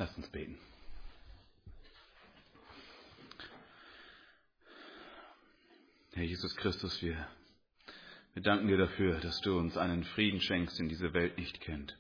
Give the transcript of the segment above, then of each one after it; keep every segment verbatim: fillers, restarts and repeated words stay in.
Lass uns beten. Herr Jesus Christus, wir, wir danken dir dafür, dass du uns einen Frieden schenkst, den diese Welt nicht kennt.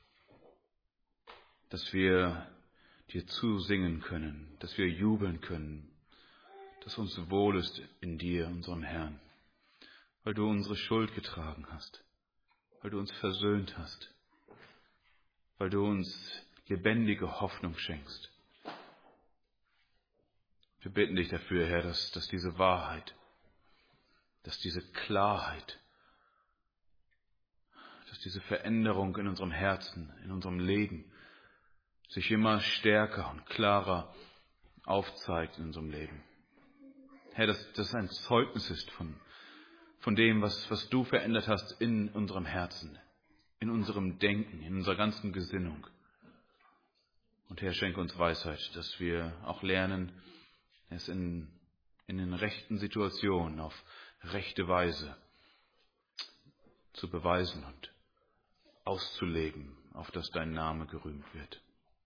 Dass wir dir zusingen können, dass wir jubeln können, dass uns wohl ist in dir, unserem Herrn, weil du unsere Schuld getragen hast, weil du uns versöhnt hast, weil du uns lebendige Hoffnung schenkst. Wir bitten dich dafür, Herr, dass, dass diese Wahrheit, dass diese Klarheit, dass diese Veränderung in unserem Herzen, in unserem Leben sich immer stärker und klarer aufzeigt in unserem Leben. Herr, dass das ein Zeugnis ist von, von dem, was, was du verändert hast in unserem Herzen, in unserem Denken, in unserer ganzen Gesinnung. Und Herr, schenke uns Weisheit, dass wir auch lernen, es in, in den rechten Situationen auf rechte Weise zu beweisen und auszuleben, auf dass dein Name gerühmt wird.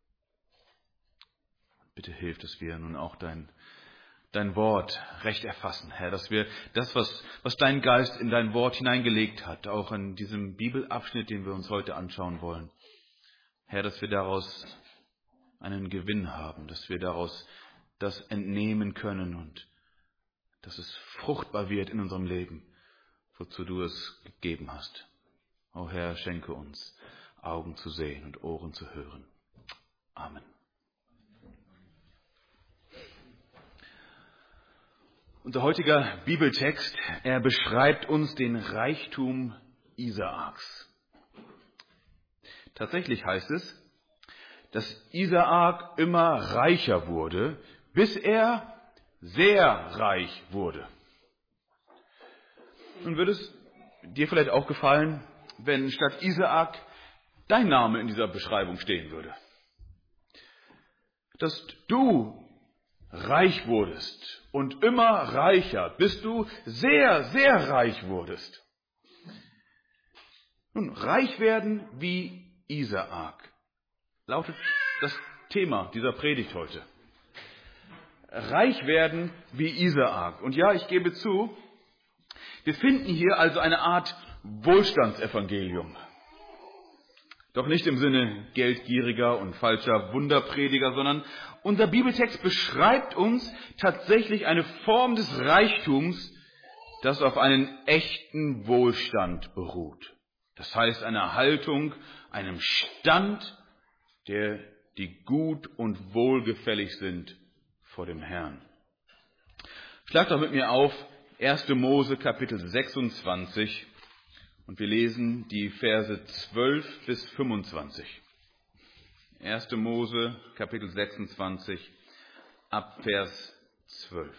Bitte hilf, dass wir nun auch dein, dein Wort recht erfassen, Herr, dass wir das, was, was dein Geist in dein Wort hineingelegt hat, auch in diesem Bibelabschnitt, den wir uns heute anschauen wollen, Herr, dass wir daraus einen Gewinn haben, dass wir daraus das entnehmen können und dass es fruchtbar wird in unserem Leben, wozu du es gegeben hast. O Herr, schenke uns Augen zu sehen und Ohren zu hören. Amen. Unser heutiger Bibeltext, er beschreibt uns den Reichtum Isaaks. Tatsächlich heißt es, dass Isaak immer reicher wurde, bis er sehr reich wurde. Nun würde es dir vielleicht auch gefallen, wenn statt Isaak dein Name in dieser Beschreibung stehen würde. Dass du reich wurdest und immer reicher, bis du sehr, sehr reich wurdest. Nun, reich werden wie Isaak lautet das Thema dieser Predigt heute. Reich werden wie Isaak. Und ja, ich gebe zu, wir finden hier also eine Art Wohlstandsevangelium. Doch nicht im Sinne geldgieriger und falscher Wunderprediger, sondern unser Bibeltext beschreibt uns tatsächlich eine Form des Reichtums, das auf einen echten Wohlstand beruht. Das heißt, eine Haltung, einem Stand, der die gut und wohlgefällig sind vor dem Herrn. Schlag doch mit mir auf erster Mose Kapitel sechsundzwanzig und wir lesen die Verse zwölf bis fünfundzwanzig. erster Mose Kapitel sechsundzwanzig ab Vers zwölf.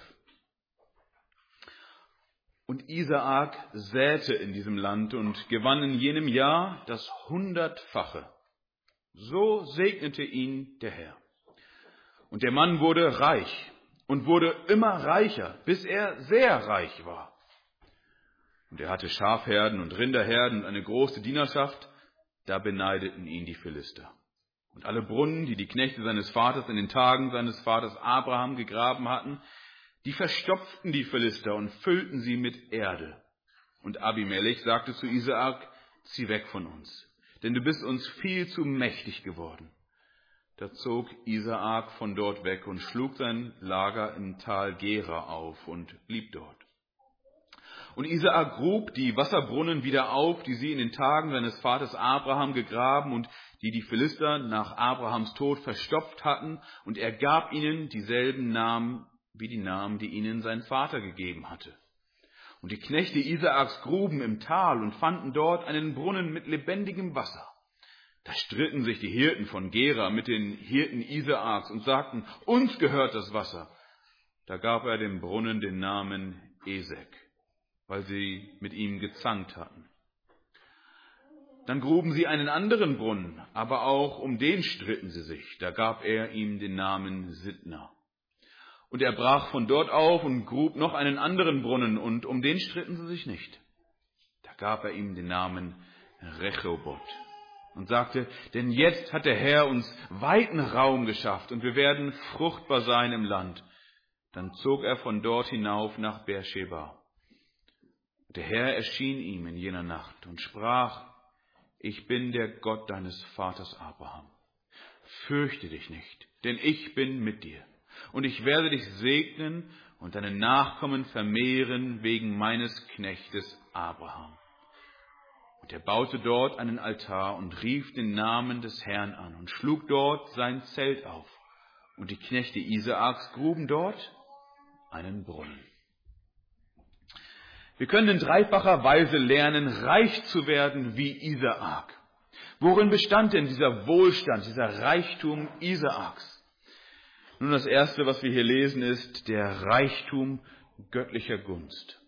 Und Isaak säte in diesem Land und gewann in jenem Jahr das Hundertfache. So segnete ihn der Herr. Und der Mann wurde reich und wurde immer reicher, bis er sehr reich war. Und er hatte Schafherden und Rinderherden und eine große Dienerschaft, da beneideten ihn die Philister. Und alle Brunnen, die die Knechte seines Vaters in den Tagen seines Vaters Abraham gegraben hatten, die verstopften die Philister und füllten sie mit Erde. Und Abimelech sagte zu Isaak, zieh weg von uns, denn du bist uns viel zu mächtig geworden. Da zog Isaak von dort weg und schlug sein Lager im Tal Gera auf und blieb dort. Und Isaak grub die Wasserbrunnen wieder auf, die sie in den Tagen seines Vaters Abraham gegraben und die die Philister nach Abrahams Tod verstopft hatten, und er gab ihnen dieselben Namen wie die Namen, die ihnen sein Vater gegeben hatte. Und die Knechte Isaaks gruben im Tal und fanden dort einen Brunnen mit lebendigem Wasser. Da stritten sich die Hirten von Gera mit den Hirten Isaaks und sagten, uns gehört das Wasser. Da gab er dem Brunnen den Namen Esek, weil sie mit ihm gezankt hatten. Dann gruben sie einen anderen Brunnen, aber auch um den stritten sie sich. Da gab er ihm den Namen Sidna. Und er brach von dort auf und grub noch einen anderen Brunnen, und um den stritten sie sich nicht. Da gab er ihm den Namen Rechoboth. und sagte, denn jetzt hat der Herr uns weiten Raum geschafft und wir werden fruchtbar sein im Land. Dann zog er von dort hinauf nach Beersheba. Der Herr erschien ihm in jener Nacht und sprach, ich bin der Gott deines Vaters Abraham. Fürchte dich nicht, denn ich bin mit dir. Und ich werde dich segnen und deine Nachkommen vermehren wegen meines Knechtes Abraham. Und er baute dort einen Altar und rief den Namen des Herrn an und schlug dort sein Zelt auf. Und die Knechte Isaaks gruben dort einen Brunnen. Wir können in dreifacher Weise lernen, reich zu werden wie Isaak. Worin bestand denn dieser Wohlstand, dieser Reichtum Isaaks? Nun, das Erste, was wir hier lesen, ist der Reichtum göttlicher Gunst.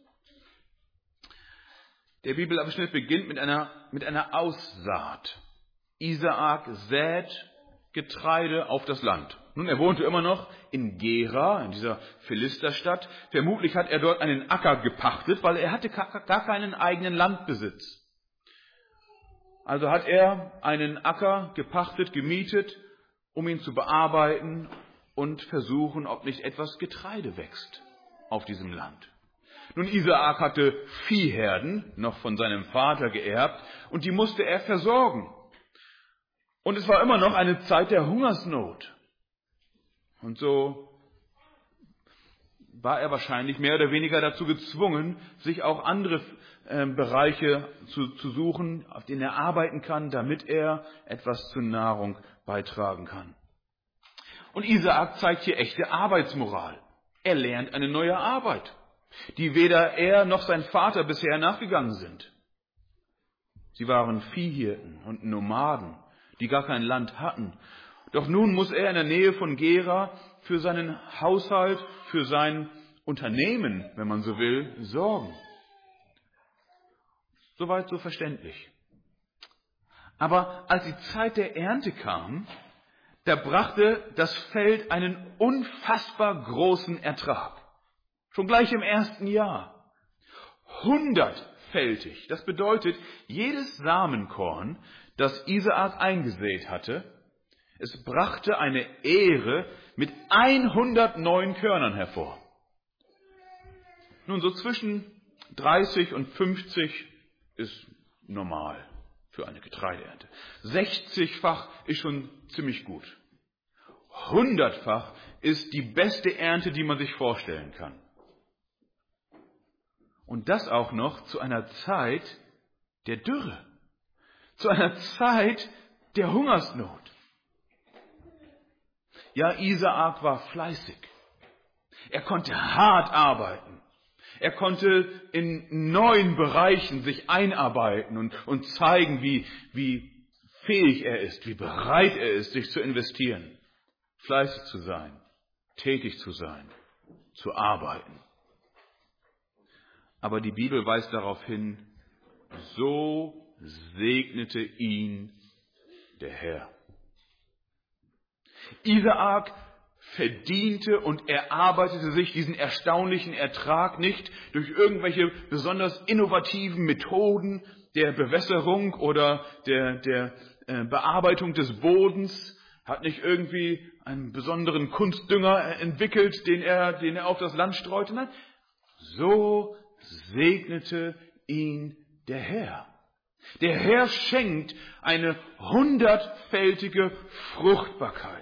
Der Bibelabschnitt beginnt mit einer, mit einer Aussaat. Isaak sät Getreide auf das Land. Nun, er wohnte immer noch in Gera, in dieser Philisterstadt. Vermutlich hat er dort einen Acker gepachtet, weil er hatte gar keinen eigenen Landbesitz. Also hat er einen Acker gepachtet, gemietet, um ihn zu bearbeiten und versuchen, ob nicht etwas Getreide wächst auf diesem Land. Nun, Isaak hatte Viehherden, noch von seinem Vater geerbt, und die musste er versorgen. Und es war immer noch eine Zeit der Hungersnot. Und so war er wahrscheinlich mehr oder weniger dazu gezwungen, sich auch andere äh, Bereiche zu, zu suchen, auf denen er arbeiten kann, damit er etwas zur Nahrung beitragen kann. Und Isaak zeigt hier echte Arbeitsmoral. Er lernt eine neue Arbeit, die weder er noch sein Vater bisher nachgegangen sind. Sie waren Viehhirten und Nomaden, die gar kein Land hatten. Doch nun muss er in der Nähe von Gera für seinen Haushalt, für sein Unternehmen, wenn man so will, sorgen. Soweit so verständlich. Aber als die Zeit der Ernte kam, da brachte das Feld einen unfassbar großen Ertrag. Schon gleich im ersten Jahr. Hundertfältig. Das bedeutet, jedes Samenkorn, das Isaak eingesät hatte, es brachte eine Ähre mit hundertneun Körnern hervor. Nun, so zwischen dreißig und fünfzig ist normal für eine Getreideernte. sechzigfach ist schon ziemlich gut. Hundertfach ist die beste Ernte, die man sich vorstellen kann. Und das auch noch zu einer Zeit der Dürre, zu einer Zeit der Hungersnot. Ja, Isaak war fleißig. Er konnte hart arbeiten. Er konnte in neuen Bereichen sich einarbeiten und, und zeigen, wie, wie fähig er ist, wie bereit er ist, sich zu investieren, fleißig zu sein, tätig zu sein, zu arbeiten. Aber die Bibel weist darauf hin, so segnete ihn der Herr. Isaak verdiente und erarbeitete sich diesen erstaunlichen Ertrag nicht durch irgendwelche besonders innovativen Methoden der Bewässerung oder der, der äh, Bearbeitung des Bodens, hat nicht irgendwie einen besonderen Kunstdünger entwickelt, den er, den er auf das Land streute. Nein, so segnete ihn der Herr. Der Herr schenkt eine hundertfältige Fruchtbarkeit.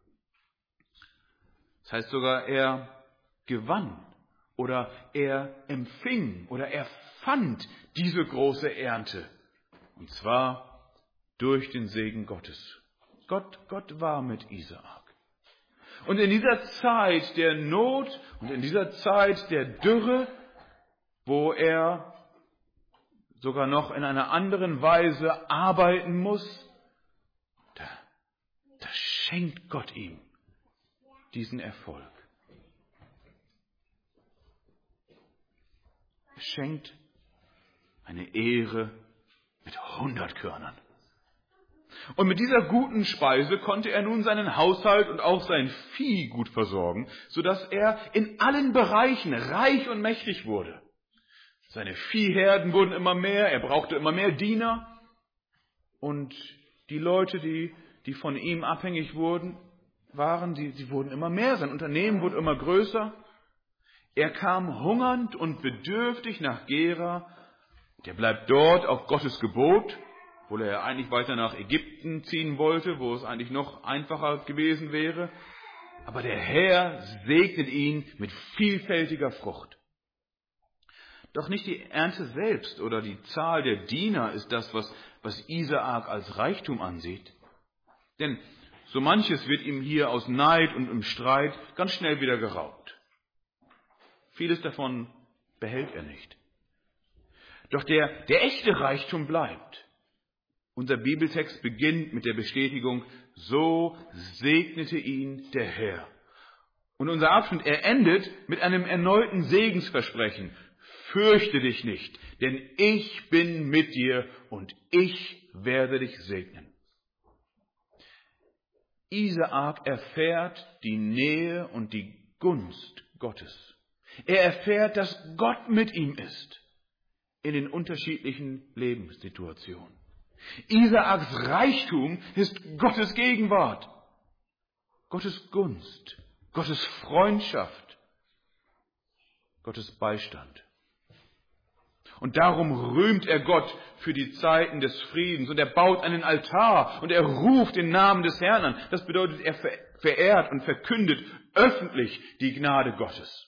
Das heißt sogar, er gewann oder er empfing oder er fand diese große Ernte. Und zwar durch den Segen Gottes. Gott, Gott war mit Isaak. Und in dieser Zeit der Not und in dieser Zeit der Dürre, wo er sogar noch in einer anderen Weise arbeiten muss, da, da schenkt Gott ihm diesen Erfolg. Er schenkt eine Ehre mit hundert Körnern. Und mit dieser guten Speise konnte er nun seinen Haushalt und auch sein Vieh gut versorgen, sodass er in allen Bereichen reich und mächtig wurde. Seine Viehherden wurden immer mehr, er brauchte immer mehr Diener und die Leute, die, die von ihm abhängig wurden, waren, die, sie wurden immer mehr, sein Unternehmen wurde immer größer. Er kam hungernd und bedürftig nach Gera. Der bleibt dort auf Gottes Gebot, obwohl er eigentlich weiter nach Ägypten ziehen wollte, wo es eigentlich noch einfacher gewesen wäre. Aber der Herr segnet ihn mit vielfältiger Frucht. Doch nicht die Ernte selbst oder die Zahl der Diener ist das, was, was Isaak als Reichtum ansieht. Denn so manches wird ihm hier aus Neid und im Streit ganz schnell wieder geraubt. Vieles davon behält er nicht. Doch der, der echte Reichtum bleibt. Unser Bibeltext beginnt mit der Bestätigung, so segnete ihn der Herr. Und unser Abschnitt, er endet mit einem erneuten Segensversprechen. Fürchte dich nicht, denn ich bin mit dir und ich werde dich segnen. Isaak erfährt die Nähe und die Gunst Gottes. Er erfährt, dass Gott mit ihm ist in den unterschiedlichen Lebenssituationen. Isaaks Reichtum ist Gottes Gegenwart, Gottes Gunst, Gottes Freundschaft, Gottes Beistand. Und darum rühmt er Gott für die Zeiten des Friedens und er baut einen Altar und er ruft den Namen des Herrn an. Das bedeutet, er verehrt und verkündet öffentlich die Gnade Gottes.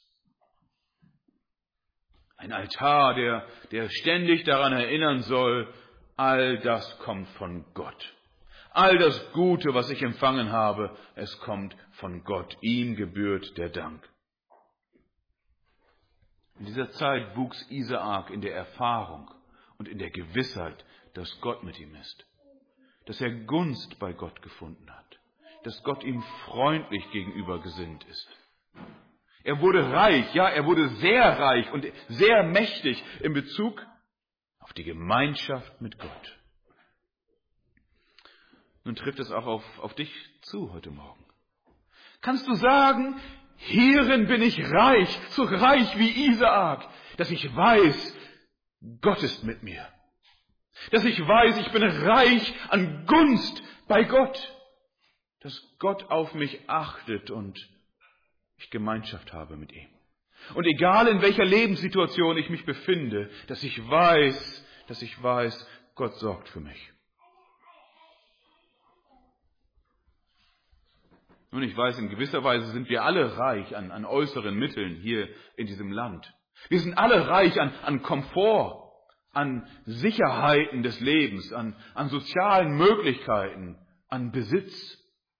Ein Altar, der, der ständig daran erinnern soll, all das kommt von Gott. All das Gute, was ich empfangen habe, es kommt von Gott. Ihm gebührt der Dank. In dieser Zeit wuchs Isaak in der Erfahrung und in der Gewissheit, dass Gott mit ihm ist. Dass er Gunst bei Gott gefunden hat. Dass Gott ihm freundlich gegenüber gesinnt ist. Er wurde reich, ja, er wurde sehr reich und sehr mächtig in Bezug auf die Gemeinschaft mit Gott. Nun trifft es auch auf, auf dich zu heute Morgen. Kannst du sagen, hierin bin ich reich, so reich wie Isaak, dass ich weiß, Gott ist mit mir. Dass ich weiß, ich bin reich an Gunst bei Gott. Dass Gott auf mich achtet und ich Gemeinschaft habe mit ihm. Und egal in welcher Lebenssituation ich mich befinde, dass ich weiß, dass ich weiß, Gott sorgt für mich. Nun, ich weiß, in gewisser Weise sind wir alle reich an, an äußeren Mitteln hier in diesem Land. Wir sind alle reich an, an Komfort, an Sicherheiten des Lebens, an, an sozialen Möglichkeiten, an Besitz.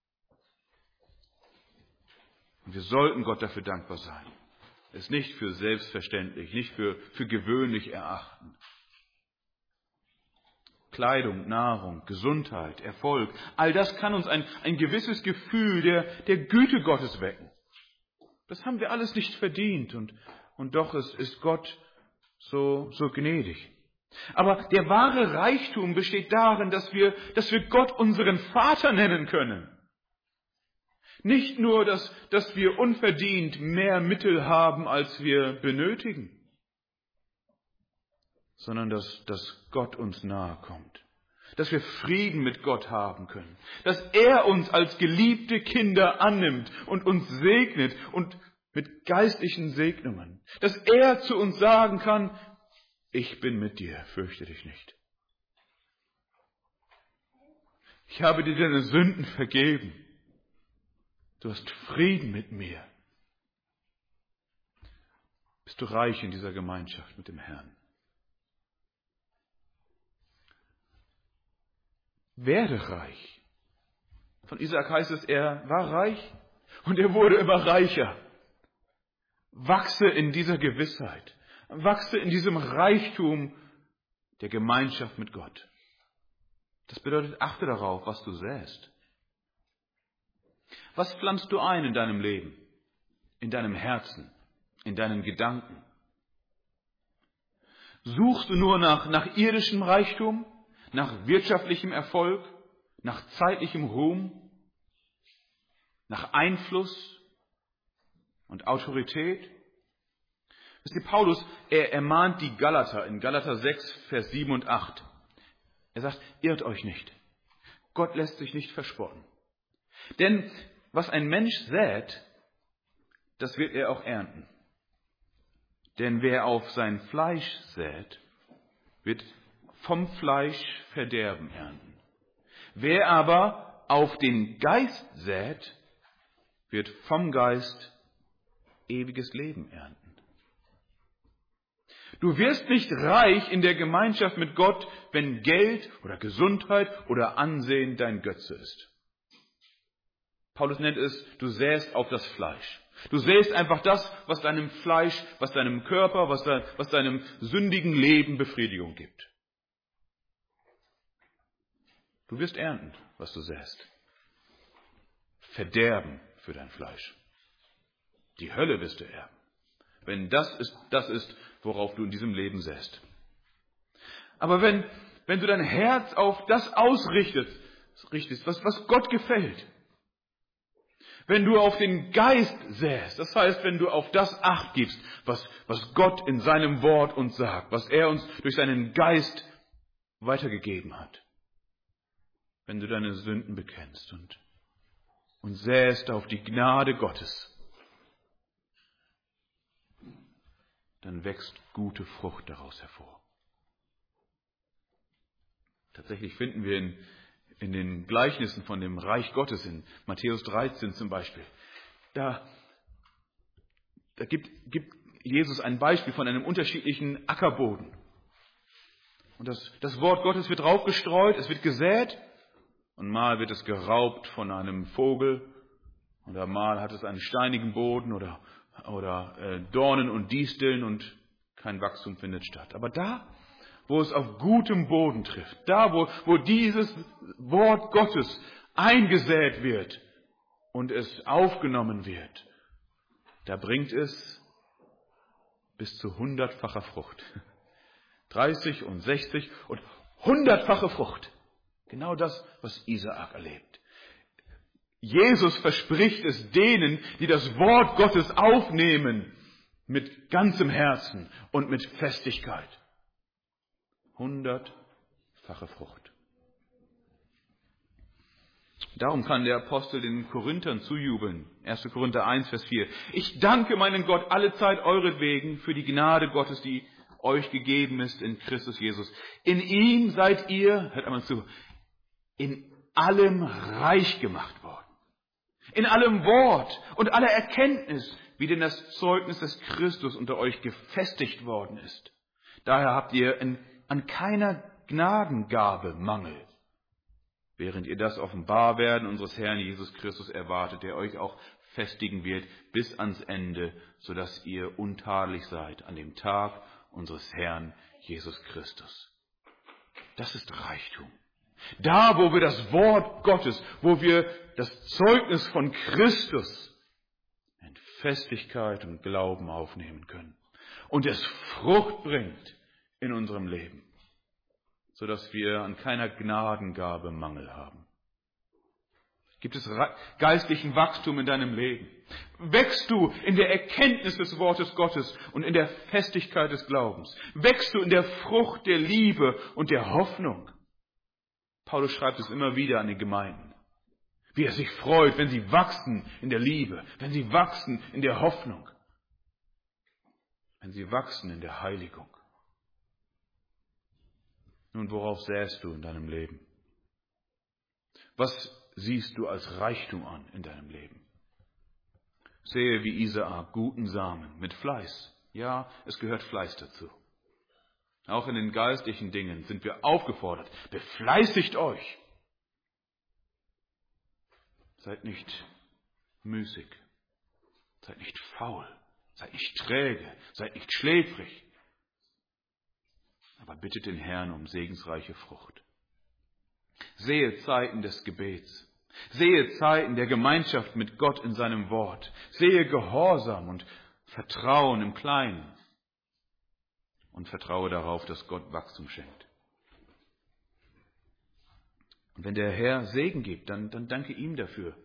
Und wir sollten Gott dafür dankbar sein. Es nicht für selbstverständlich, nicht für, für gewöhnlich erachten. Kleidung, Nahrung, Gesundheit, Erfolg, all das kann uns ein, ein gewisses Gefühl der, der Güte Gottes wecken. Das haben wir alles nicht verdient und, und doch ist, ist Gott so, so gnädig. Aber der wahre Reichtum besteht darin, dass wir, dass wir Gott unseren Vater nennen können. Nicht nur, dass, dass wir unverdient mehr Mittel haben, als wir benötigen, sondern dass, dass Gott uns nahe kommt, dass wir Frieden mit Gott haben können, dass er uns als geliebte Kinder annimmt und uns segnet und mit geistlichen Segnungen, dass er zu uns sagen kann, ich bin mit dir, fürchte dich nicht. Ich habe dir deine Sünden vergeben. Du hast Frieden mit mir. Bist du reich in dieser Gemeinschaft mit dem Herrn? Werde reich. Von Isaak heißt es, er war reich und er wurde immer reicher. Wachse in dieser Gewissheit. Wachse in diesem Reichtum der Gemeinschaft mit Gott. Das bedeutet, achte darauf, was du säst. Was pflanzt du ein in deinem Leben, in deinem Herzen, in deinen Gedanken? Suchst du nur nach, nach irdischem Reichtum, nach wirtschaftlichem Erfolg, nach zeitlichem Ruhm, nach Einfluss und Autorität? Wisst ihr, Paulus, er ermahnt die Galater in Galater sechs, Vers sieben und acht. Er sagt, irrt euch nicht. Gott lässt sich nicht verspotten. Denn was ein Mensch sät, das wird er auch ernten. Denn wer auf sein Fleisch sät, wird vom Fleisch Verderben ernten. Wer aber auf den Geist sät, wird vom Geist ewiges Leben ernten. Du wirst nicht reich in der Gemeinschaft mit Gott, wenn Geld oder Gesundheit oder Ansehen dein Götze ist. Paulus nennt es, du säst auf das Fleisch. Du säst einfach das, was deinem Fleisch, was deinem Körper, was, dein, was deinem sündigen Leben Befriedigung gibt. Du wirst ernten, was du säst. Verderben für dein Fleisch. Die Hölle wirst du erben. Wenn das ist, das ist, worauf du in diesem Leben säst. Aber wenn, wenn du dein Herz auf das ausrichtest, richtest, was, was Gott gefällt, wenn du auf den Geist säst, das heißt, wenn du auf das Acht gibst, was, was Gott in seinem Wort uns sagt, was er uns durch seinen Geist weitergegeben hat, wenn du deine Sünden bekennst und, und säst auf die Gnade Gottes, dann wächst gute Frucht daraus hervor. Tatsächlich finden wir in, in den Gleichnissen von dem Reich Gottes, in Matthäus dreizehn zum Beispiel, da, da gibt, gibt Jesus ein Beispiel von einem unterschiedlichen Ackerboden. Und das, das Wort Gottes wird draufgestreut, es wird gesät, und mal wird es geraubt von einem Vogel, oder mal hat es einen steinigen Boden, oder oder äh, Dornen und Disteln und kein Wachstum findet statt. Aber da, wo es auf gutem Boden trifft, da, wo, wo dieses Wort Gottes eingesät wird und es aufgenommen wird, da bringt es bis zu hundertfacher Frucht. dreißig und sechzig und hundertfache Frucht. Genau das, was Isaak erlebt. Jesus verspricht es denen, die das Wort Gottes aufnehmen, mit ganzem Herzen und mit Festigkeit. Hundertfache Frucht. Darum kann der Apostel den Korinthern zujubeln. erster Korinther eins, Vers vier. Ich danke meinen Gott allezeit euretwegen für die Gnade Gottes, die euch gegeben ist in Christus Jesus. In ihm seid ihr, hört einmal zu, in allem reich gemacht worden. In allem Wort und aller Erkenntnis, wie denn das Zeugnis des Christus unter euch gefestigt worden ist. Daher habt ihr in, an keiner Gnadengabe Mangel, während ihr das Offenbarwerden unseres Herrn Jesus Christus erwartet, der euch auch festigen wird bis ans Ende, sodass ihr untadelig seid an dem Tag unseres Herrn Jesus Christus. Das ist Reichtum. Da, wo wir das Wort Gottes, wo wir das Zeugnis von Christus in Festigkeit und Glauben aufnehmen können und es Frucht bringt in unserem Leben, sodass wir an keiner Gnadengabe Mangel haben. Gibt es geistlichen Wachstum in deinem Leben? Wächst du in der Erkenntnis des Wortes Gottes und in der Festigkeit des Glaubens? Wächst du in der Frucht der Liebe und der Hoffnung? Paulus schreibt es immer wieder an die Gemeinden, wie er sich freut, wenn sie wachsen in der Liebe, wenn sie wachsen in der Hoffnung, wenn sie wachsen in der Heiligung. Nun, worauf säst du in deinem Leben? Was siehst du als Reichtum an in deinem Leben? Sehe wie Isaak guten Samen mit Fleiß. Ja, es gehört Fleiß dazu. Auch in den geistlichen Dingen sind wir aufgefordert. Befleißigt euch. Seid nicht müßig. Seid nicht faul. Seid nicht träge. Seid nicht schläfrig. Aber bittet den Herrn um segensreiche Frucht. Sehe Zeiten des Gebets. Sehe Zeiten der Gemeinschaft mit Gott in seinem Wort. Sehe Gehorsam und Vertrauen im Kleinen. Und vertraue darauf, dass Gott Wachstum schenkt. Und wenn der Herr Segen gibt, dann, dann danke ihm dafür.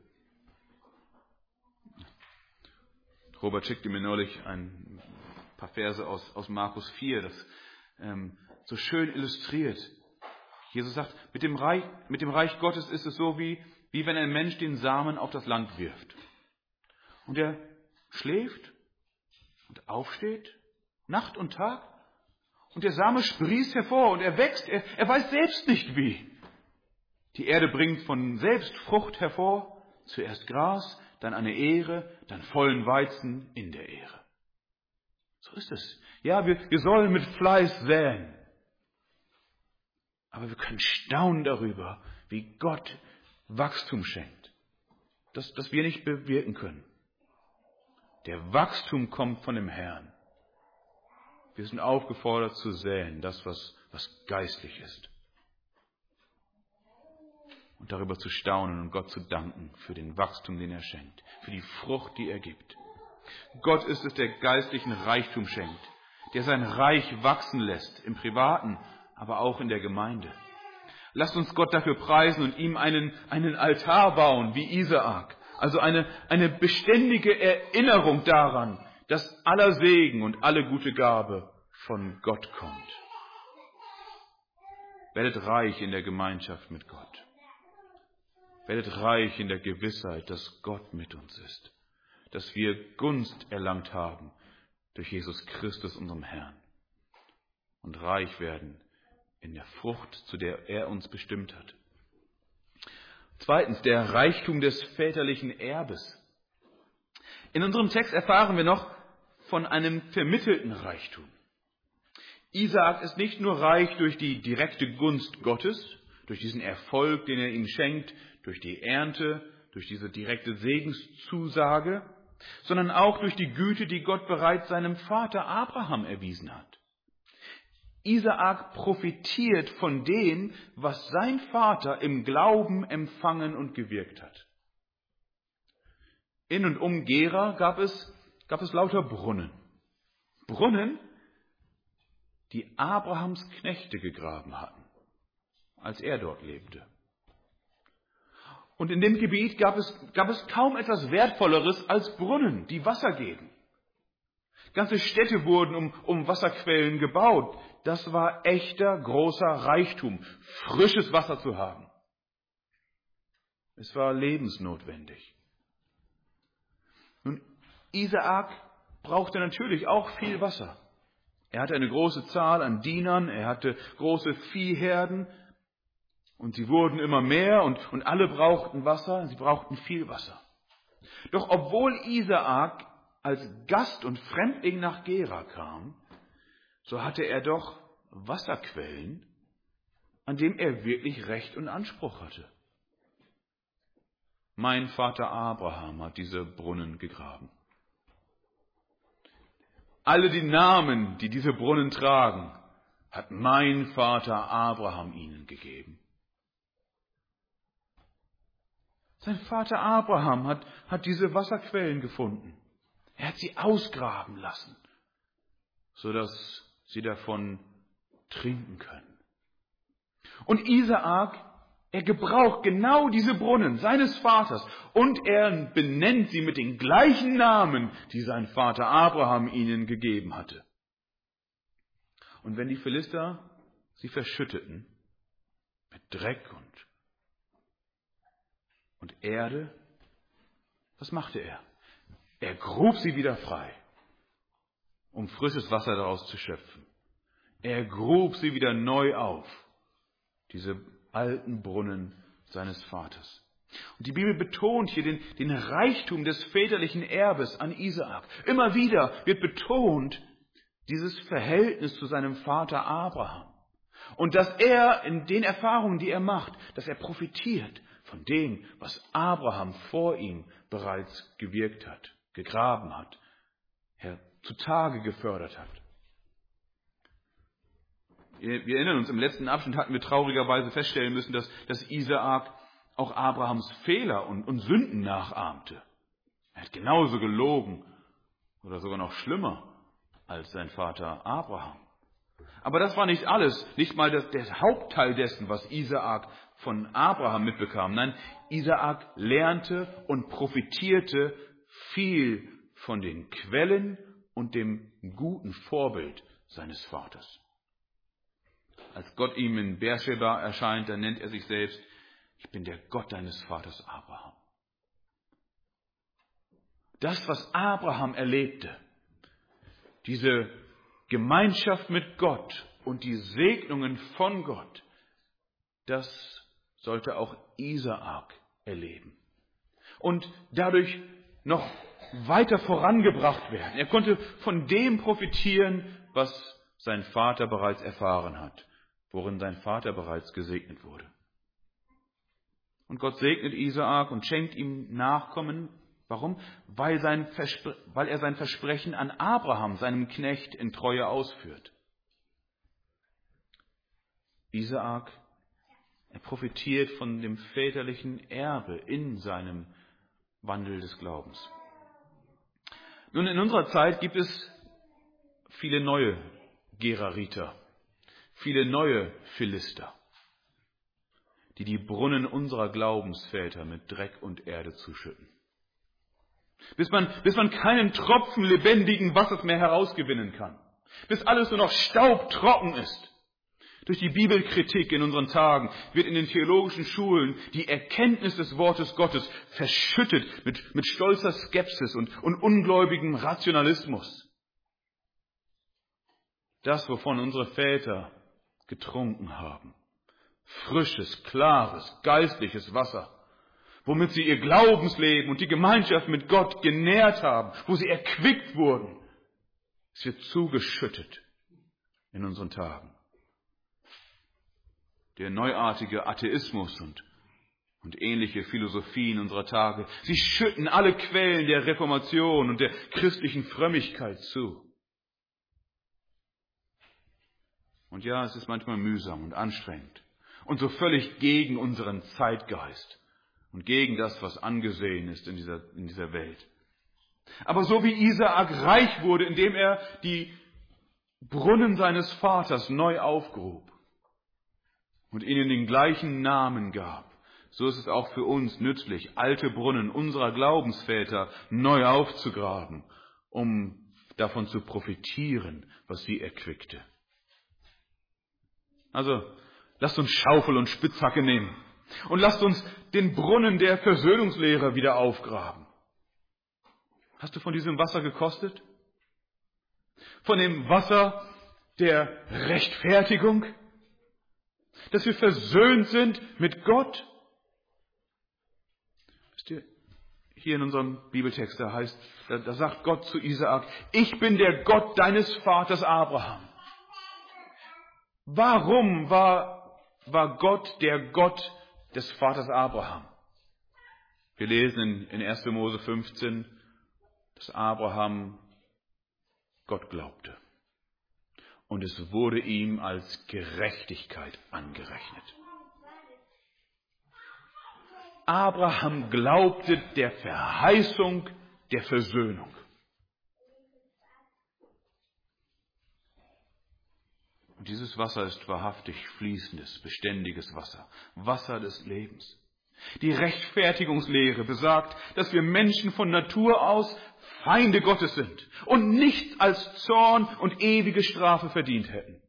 Robert schickte mir neulich ein paar Verse aus, aus Markus vier, das ähm, so schön illustriert, Jesus sagt, mit dem Reich, mit dem Reich Gottes ist es so, wie, wie wenn ein Mensch den Samen auf das Land wirft. Und er schläft und aufsteht, Nacht und Tag. Und der Same sprießt hervor und er wächst, er, er weiß selbst nicht wie. Die Erde bringt von selbst Frucht hervor, zuerst Gras, dann eine Ähre, dann vollen Weizen in der Ähre. So ist es. Ja, wir, wir sollen mit Fleiß säen. Aber wir können staunen darüber, wie Gott Wachstum schenkt, das, das wir nicht bewirken können. Der Wachstum kommt von dem Herrn. Wir sind aufgefordert zu säen, das, was, was geistlich ist. Und darüber zu staunen und Gott zu danken für den Wachstum, den er schenkt, für die Frucht, die er gibt. Gott ist es, der geistlichen Reichtum schenkt, der sein Reich wachsen lässt, im Privaten, aber auch in der Gemeinde. Lasst uns Gott dafür preisen und ihm einen, einen Altar bauen, wie Isaak. Also eine, eine beständige Erinnerung daran, dass aller Segen und alle gute Gabe von Gott kommt. Werdet reich in der Gemeinschaft mit Gott. Werdet reich in der Gewissheit, dass Gott mit uns ist. Dass wir Gunst erlangt haben durch Jesus Christus, unserem Herrn. Und reich werden in der Frucht, zu der er uns bestimmt hat. Zweitens, der Reichtum des väterlichen Erbes. In unserem Text erfahren wir noch von einem vermittelten Reichtum. Isaak ist nicht nur reich durch die direkte Gunst Gottes, durch diesen Erfolg, den er ihm schenkt, durch die Ernte, durch diese direkte Segenszusage, sondern auch durch die Güte, die Gott bereits seinem Vater Abraham erwiesen hat. Isaak profitiert von dem, was sein Vater im Glauben empfangen und gewirkt hat. In und um Gera gab es, gab es lauter Brunnen. Brunnen, die Abrahams Knechte gegraben hatten, als er dort lebte. Und in dem Gebiet gab es, gab es kaum etwas Wertvolleres als Brunnen, die Wasser geben. Ganze Städte wurden um, um Wasserquellen gebaut. Das war echter, großer Reichtum, frisches Wasser zu haben. Es war lebensnotwendig. Nun, Isaak brauchte natürlich auch viel Wasser. Er hatte eine große Zahl an Dienern, er hatte große Viehherden und sie wurden immer mehr und, und alle brauchten Wasser, sie brauchten viel Wasser. Doch obwohl Isaak als Gast und Fremdling nach Gera kam, so hatte er doch Wasserquellen, an denen er wirklich Recht und Anspruch hatte. Mein Vater Abraham hat diese Brunnen gegraben. Alle die Namen, die diese Brunnen tragen, hat mein Vater Abraham ihnen gegeben. Sein Vater Abraham hat, hat diese Wasserquellen gefunden. Er hat sie ausgraben lassen, sodass sie davon trinken können. Und Isaak, er gebraucht genau diese Brunnen seines Vaters und er benennt sie mit den gleichen Namen, die sein Vater Abraham ihnen gegeben hatte. Und wenn die Philister sie verschütteten mit Dreck und, und Erde, was machte er? Er grub sie wieder frei, um frisches Wasser daraus zu schöpfen. Er grub sie wieder neu auf, diese alten Brunnen seines Vaters. Und die Bibel betont hier den, den Reichtum des väterlichen Erbes an Isaak. Immer wieder wird betont dieses Verhältnis zu seinem Vater Abraham. Und dass er in den Erfahrungen, die er macht, dass er profitiert von dem, was Abraham vor ihm bereits gewirkt hat, gegraben hat, er zutage gefördert hat. Wir erinnern uns, im letzten Abschnitt hatten wir traurigerweise feststellen müssen, dass, dass Isaak auch Abrahams Fehler und, und Sünden nachahmte. Er hat genauso gelogen oder sogar noch schlimmer als sein Vater Abraham. Aber das war nicht alles, nicht mal das, der Hauptteil dessen, was Isaak von Abraham mitbekam. Nein, Isaak lernte und profitierte viel von den Quellen und dem guten Vorbild seines Vaters. Als Gott ihm in Beersheba erscheint, dann nennt er sich selbst, ich bin der Gott deines Vaters Abraham. Das, was Abraham erlebte, diese Gemeinschaft mit Gott und die Segnungen von Gott, das sollte auch Isaak erleben. Und dadurch noch weiter vorangebracht werden. Er konnte von dem profitieren, was sein Vater bereits erfahren hat, worin sein Vater bereits gesegnet wurde. Und Gott segnet Isaak und schenkt ihm Nachkommen. Warum? Weil, sein Verspre- weil er sein Versprechen an Abraham, seinem Knecht, in Treue ausführt. Isaak, er profitiert von dem väterlichen Erbe in seinem Wandel des Glaubens. Nun, in unserer Zeit gibt es viele neue Gerariter, viele neue Philister, die die Brunnen unserer Glaubensväter mit Dreck und Erde zuschütten. Bis man, bis man keinen Tropfen lebendigen Wassers mehr herausgewinnen kann. Bis alles nur noch staubtrocken ist. Durch die Bibelkritik in unseren Tagen wird in den theologischen Schulen die Erkenntnis des Wortes Gottes verschüttet mit, mit stolzer Skepsis und, und ungläubigem Rationalismus. Das, wovon unsere Väter getrunken haben. Frisches, klares, geistliches Wasser. Womit sie ihr Glaubensleben und die Gemeinschaft mit Gott genährt haben. Wo sie erquickt wurden. Es wird zugeschüttet in unseren Tagen. Der neuartige Atheismus und, und ähnliche Philosophien unserer Tage, sie schütten alle Quellen der Reformation und der christlichen Frömmigkeit zu. Und ja, es ist manchmal mühsam und anstrengend und so völlig gegen unseren Zeitgeist und gegen das, was angesehen ist in dieser, in dieser Welt. Aber so wie Isaak reich wurde, indem er die Brunnen seines Vaters neu aufgrub, und ihnen den gleichen Namen gab, so ist es auch für uns nützlich, alte Brunnen unserer Glaubensväter neu aufzugraben, um davon zu profitieren, was sie erquickte. Also, lasst uns Schaufel und Spitzhacke nehmen und lasst uns den Brunnen der Versöhnungslehre wieder aufgraben. Hast du von diesem Wasser gekostet? Von dem Wasser der Rechtfertigung? Dass wir versöhnt sind mit Gott. Hier in unserem Bibeltext, da heißt, da, da sagt Gott zu Isaak, ich bin der Gott deines Vaters Abraham. Warum war, war Gott der Gott des Vaters Abraham? Wir lesen in, in erster Mose fünfzehn, dass Abraham Gott glaubte. Und es wurde ihm als Gerechtigkeit angerechnet. Abraham glaubte der Verheißung der Versöhnung. Und dieses Wasser ist wahrhaftig fließendes, beständiges Wasser. Wasser des Lebens. Die Rechtfertigungslehre besagt, dass wir Menschen von Natur aus Feinde Gottes sind und nichts als Zorn und ewige Strafe verdient hätten.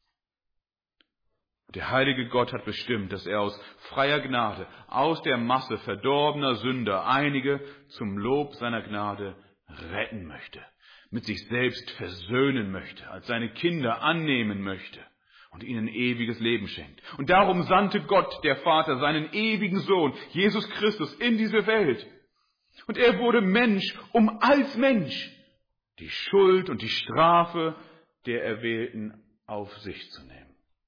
Der heilige Gott hat bestimmt, dass er aus freier Gnade, aus der Masse verdorbener Sünder einige zum Lob seiner Gnade retten möchte, mit sich selbst versöhnen möchte, als seine Kinder annehmen möchte und ihnen ewiges Leben schenkt. Und darum sandte Gott, der Vater, seinen ewigen Sohn, Jesus Christus, in diese Welt. Und er wurde Mensch, um als Mensch die Schuld und die Strafe der Erwählten auf sich zu nehmen.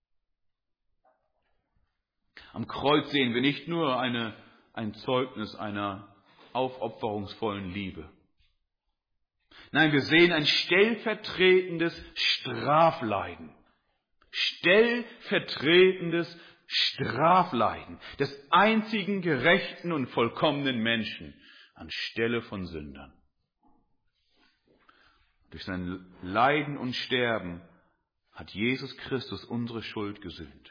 Am Kreuz sehen wir nicht nur eine, ein Zeugnis einer aufopferungsvollen Liebe. Nein, wir sehen ein stellvertretendes Strafleiden. Stellvertretendes Strafleiden des einzigen gerechten und vollkommenen Menschen anstelle von Sündern. Durch sein Leiden und Sterben hat Jesus Christus unsere Schuld gesühnt.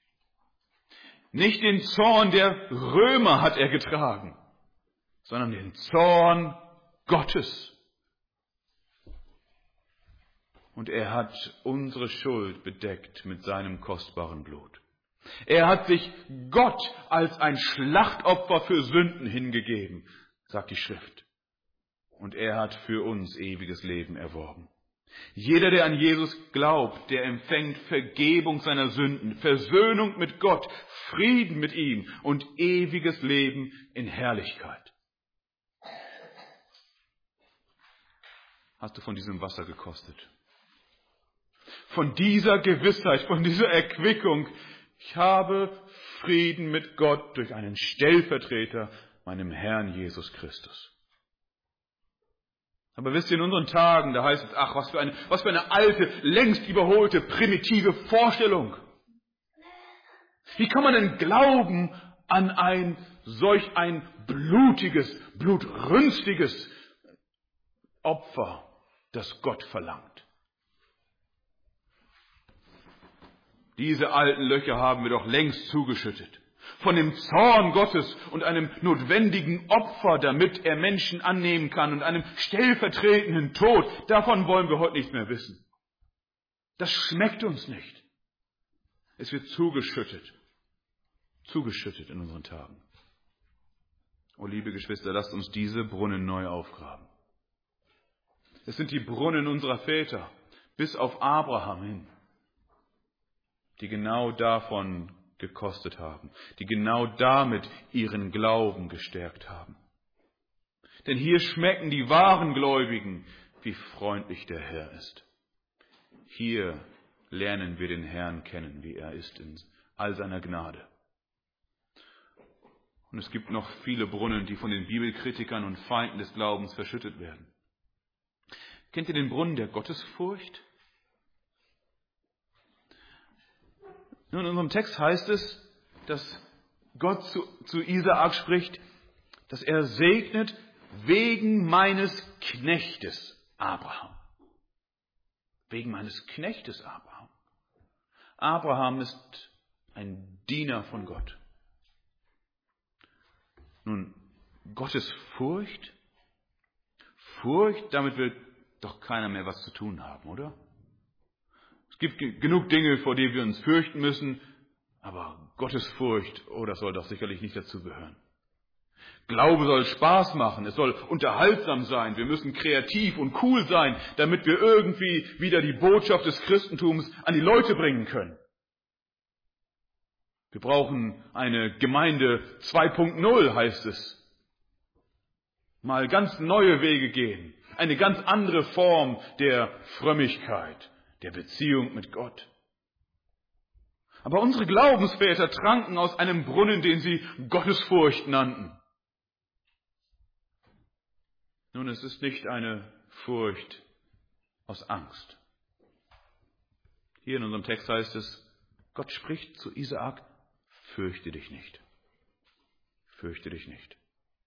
Nicht den Zorn der Römer hat er getragen, sondern den Zorn Gottes. Und er hat unsere Schuld bedeckt mit seinem kostbaren Blut. Er hat sich Gott als ein Schlachtopfer für Sünden hingegeben, sagt die Schrift. Und er hat für uns ewiges Leben erworben. Jeder, der an Jesus glaubt, der empfängt Vergebung seiner Sünden, Versöhnung mit Gott, Frieden mit ihm und ewiges Leben in Herrlichkeit. Hast du von diesem Wasser gekostet? Von dieser Gewissheit, von dieser Erquickung, ich habe Frieden mit Gott durch einen Stellvertreter, meinem Herrn Jesus Christus. Aber wisst ihr, in unseren Tagen, da heißt es, ach, was für eine, was für eine alte, längst überholte, primitive Vorstellung. Wie kann man denn glauben an ein solch ein blutiges, blutrünstiges Opfer, das Gott verlangt? Diese alten Löcher haben wir doch längst zugeschüttet. Von dem Zorn Gottes und einem notwendigen Opfer, damit er Menschen annehmen kann und einem stellvertretenden Tod, davon wollen wir heute nichts mehr wissen. Das schmeckt uns nicht. Es wird zugeschüttet. Zugeschüttet in unseren Tagen. Oh, liebe Geschwister, lasst uns diese Brunnen neu aufgraben. Es sind die Brunnen unserer Väter, bis auf Abraham hin, die genau davon gekostet haben, die genau damit ihren Glauben gestärkt haben. Denn hier schmecken die wahren Gläubigen, wie freundlich der Herr ist. Hier lernen wir den Herrn kennen, wie er ist in all seiner Gnade. Und es gibt noch viele Brunnen, die von den Bibelkritikern und Feinden des Glaubens verschüttet werden. Kennt ihr den Brunnen der Gottesfurcht? Nun, in unserem Text heißt es, dass Gott zu, zu Isaak spricht, dass er segnet wegen meines Knechtes Abraham. Wegen meines Knechtes Abraham. Abraham ist ein Diener von Gott. Nun, Gottes Furcht, Furcht, damit will doch keiner mehr was zu tun haben, oder? Es gibt genug Dinge, vor denen wir uns fürchten müssen, aber Gottes Furcht, oh, das soll doch sicherlich nicht dazu gehören. Glaube soll Spaß machen, es soll unterhaltsam sein, wir müssen kreativ und cool sein, damit wir irgendwie wieder die Botschaft des Christentums an die Leute bringen können. Wir brauchen eine Gemeinde zwei Punkt null, heißt es. Mal ganz neue Wege gehen, eine ganz andere Form der Frömmigkeit, der Beziehung mit Gott. Aber unsere Glaubensväter tranken aus einem Brunnen, den sie Gottesfurcht nannten. Nun, es ist nicht eine Furcht aus Angst. Hier in unserem Text heißt es, Gott spricht zu Isaak, fürchte dich nicht. Fürchte dich nicht.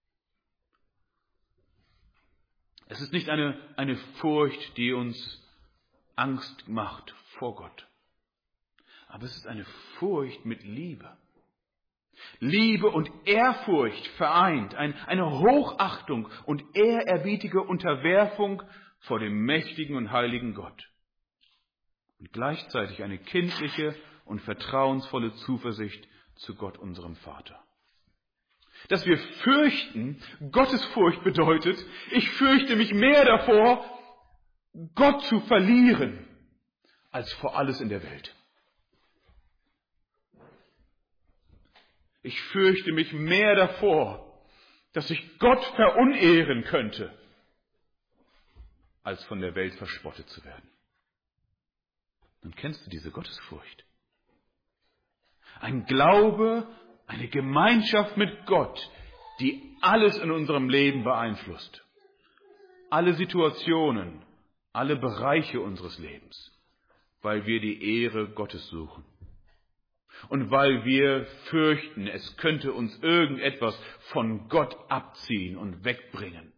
Es ist nicht eine, eine Furcht, die uns Angst macht vor Gott. Aber es ist eine Furcht mit Liebe. Liebe und Ehrfurcht vereint, ein, eine Hochachtung und ehrerbietige Unterwerfung vor dem mächtigen und heiligen Gott. Und gleichzeitig eine kindliche und vertrauensvolle Zuversicht zu Gott, unserem Vater. Dass wir fürchten, Gottesfurcht bedeutet, ich fürchte mich mehr davor, Gott zu verlieren, als vor alles in der Welt. Ich fürchte mich mehr davor, dass ich Gott verunehren könnte, als von der Welt verspottet zu werden. Nun kennst du diese Gottesfurcht. Ein Glaube, eine Gemeinschaft mit Gott, die alles in unserem Leben beeinflusst. Alle Situationen, alle Bereiche unseres Lebens, weil wir die Ehre Gottes suchen. Und weil wir fürchten, es könnte uns irgendetwas von Gott abziehen und wegbringen.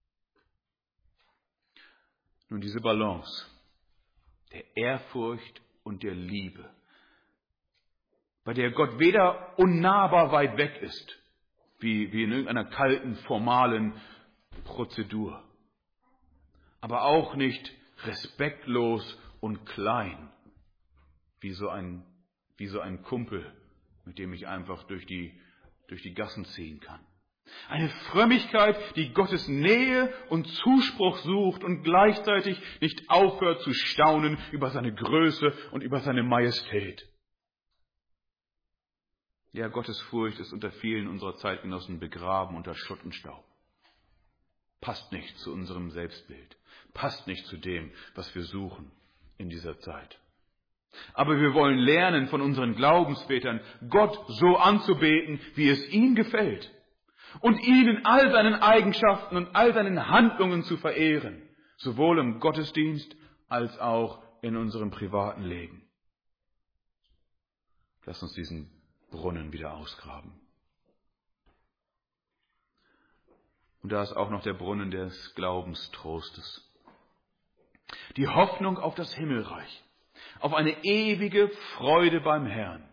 Nun, diese Balance der Ehrfurcht und der Liebe, bei der Gott weder unnahbar weit weg ist, wie, wie in irgendeiner kalten, formalen Prozedur, aber auch nicht respektlos und klein, wie so ein, wie so ein Kumpel, mit dem ich einfach durch die, durch die Gassen ziehen kann. Eine Frömmigkeit, die Gottes Nähe und Zuspruch sucht und gleichzeitig nicht aufhört zu staunen über seine Größe und über seine Majestät. Ja, Gottesfurcht ist unter vielen unserer Zeitgenossen begraben unter Schutt und Staub. Passt nicht zu unserem Selbstbild, passt nicht zu dem, was wir suchen in dieser Zeit. Aber wir wollen lernen von unseren Glaubensvätern, Gott so anzubeten, wie es ihm gefällt. Und ihn in all seinen Eigenschaften und all seinen Handlungen zu verehren, sowohl im Gottesdienst als auch in unserem privaten Leben. Lass uns diesen Brunnen wieder ausgraben. Und da ist auch noch der Brunnen des Glaubenstrostes. Die Hoffnung auf das Himmelreich, auf eine ewige Freude beim Herrn.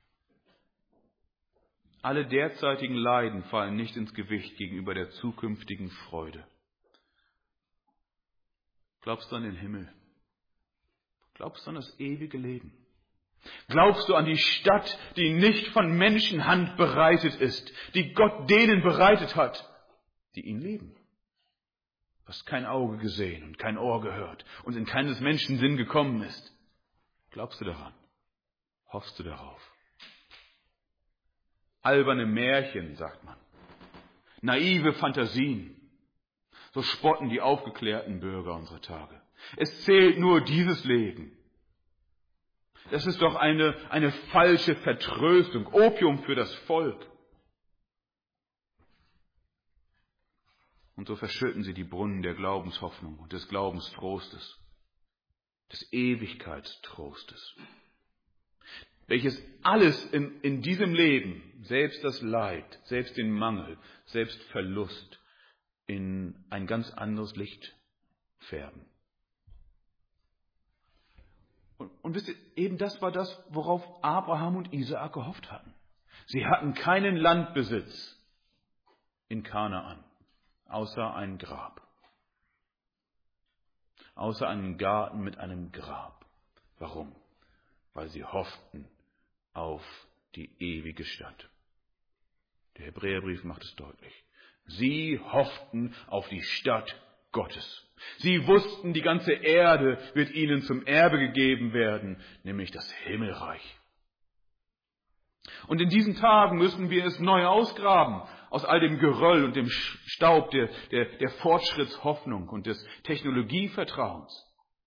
Alle derzeitigen Leiden fallen nicht ins Gewicht gegenüber der zukünftigen Freude. Glaubst du an den Himmel? Glaubst du an das ewige Leben? Glaubst du an die Stadt, die nicht von Menschenhand bereitet ist, die Gott denen bereitet hat, die ihn lieben? Was kein Auge gesehen und kein Ohr gehört und in keines Menschen Sinn gekommen ist. Glaubst du daran? Hoffst du darauf? Alberne Märchen, sagt man. Naive Fantasien. So spotten die aufgeklärten Bürger unserer Tage. Es zählt nur dieses Leben. Das ist doch eine, eine falsche Vertröstung, Opium für das Volk. Und so verschütten sie die Brunnen der Glaubenshoffnung und des Glaubenstrostes, des Ewigkeitstrostes, welches alles in, in diesem Leben, selbst das Leid, selbst den Mangel, selbst Verlust, in ein ganz anderes Licht färben. Und, und wisst ihr, eben das war das, worauf Abraham und Isaak gehofft hatten. Sie hatten keinen Landbesitz in Kanaan, außer ein Grab. Außer einen Garten mit einem Grab. Warum? Weil sie hofften auf die ewige Stadt. Der Hebräerbrief macht es deutlich. Sie hofften auf die Stadt Gottes. Sie wussten, die ganze Erde wird ihnen zum Erbe gegeben werden, nämlich das Himmelreich. Und in diesen Tagen müssen wir es neu ausgraben, aus all dem Geröll und dem Staub der, der, der Fortschrittshoffnung und des Technologievertrauens.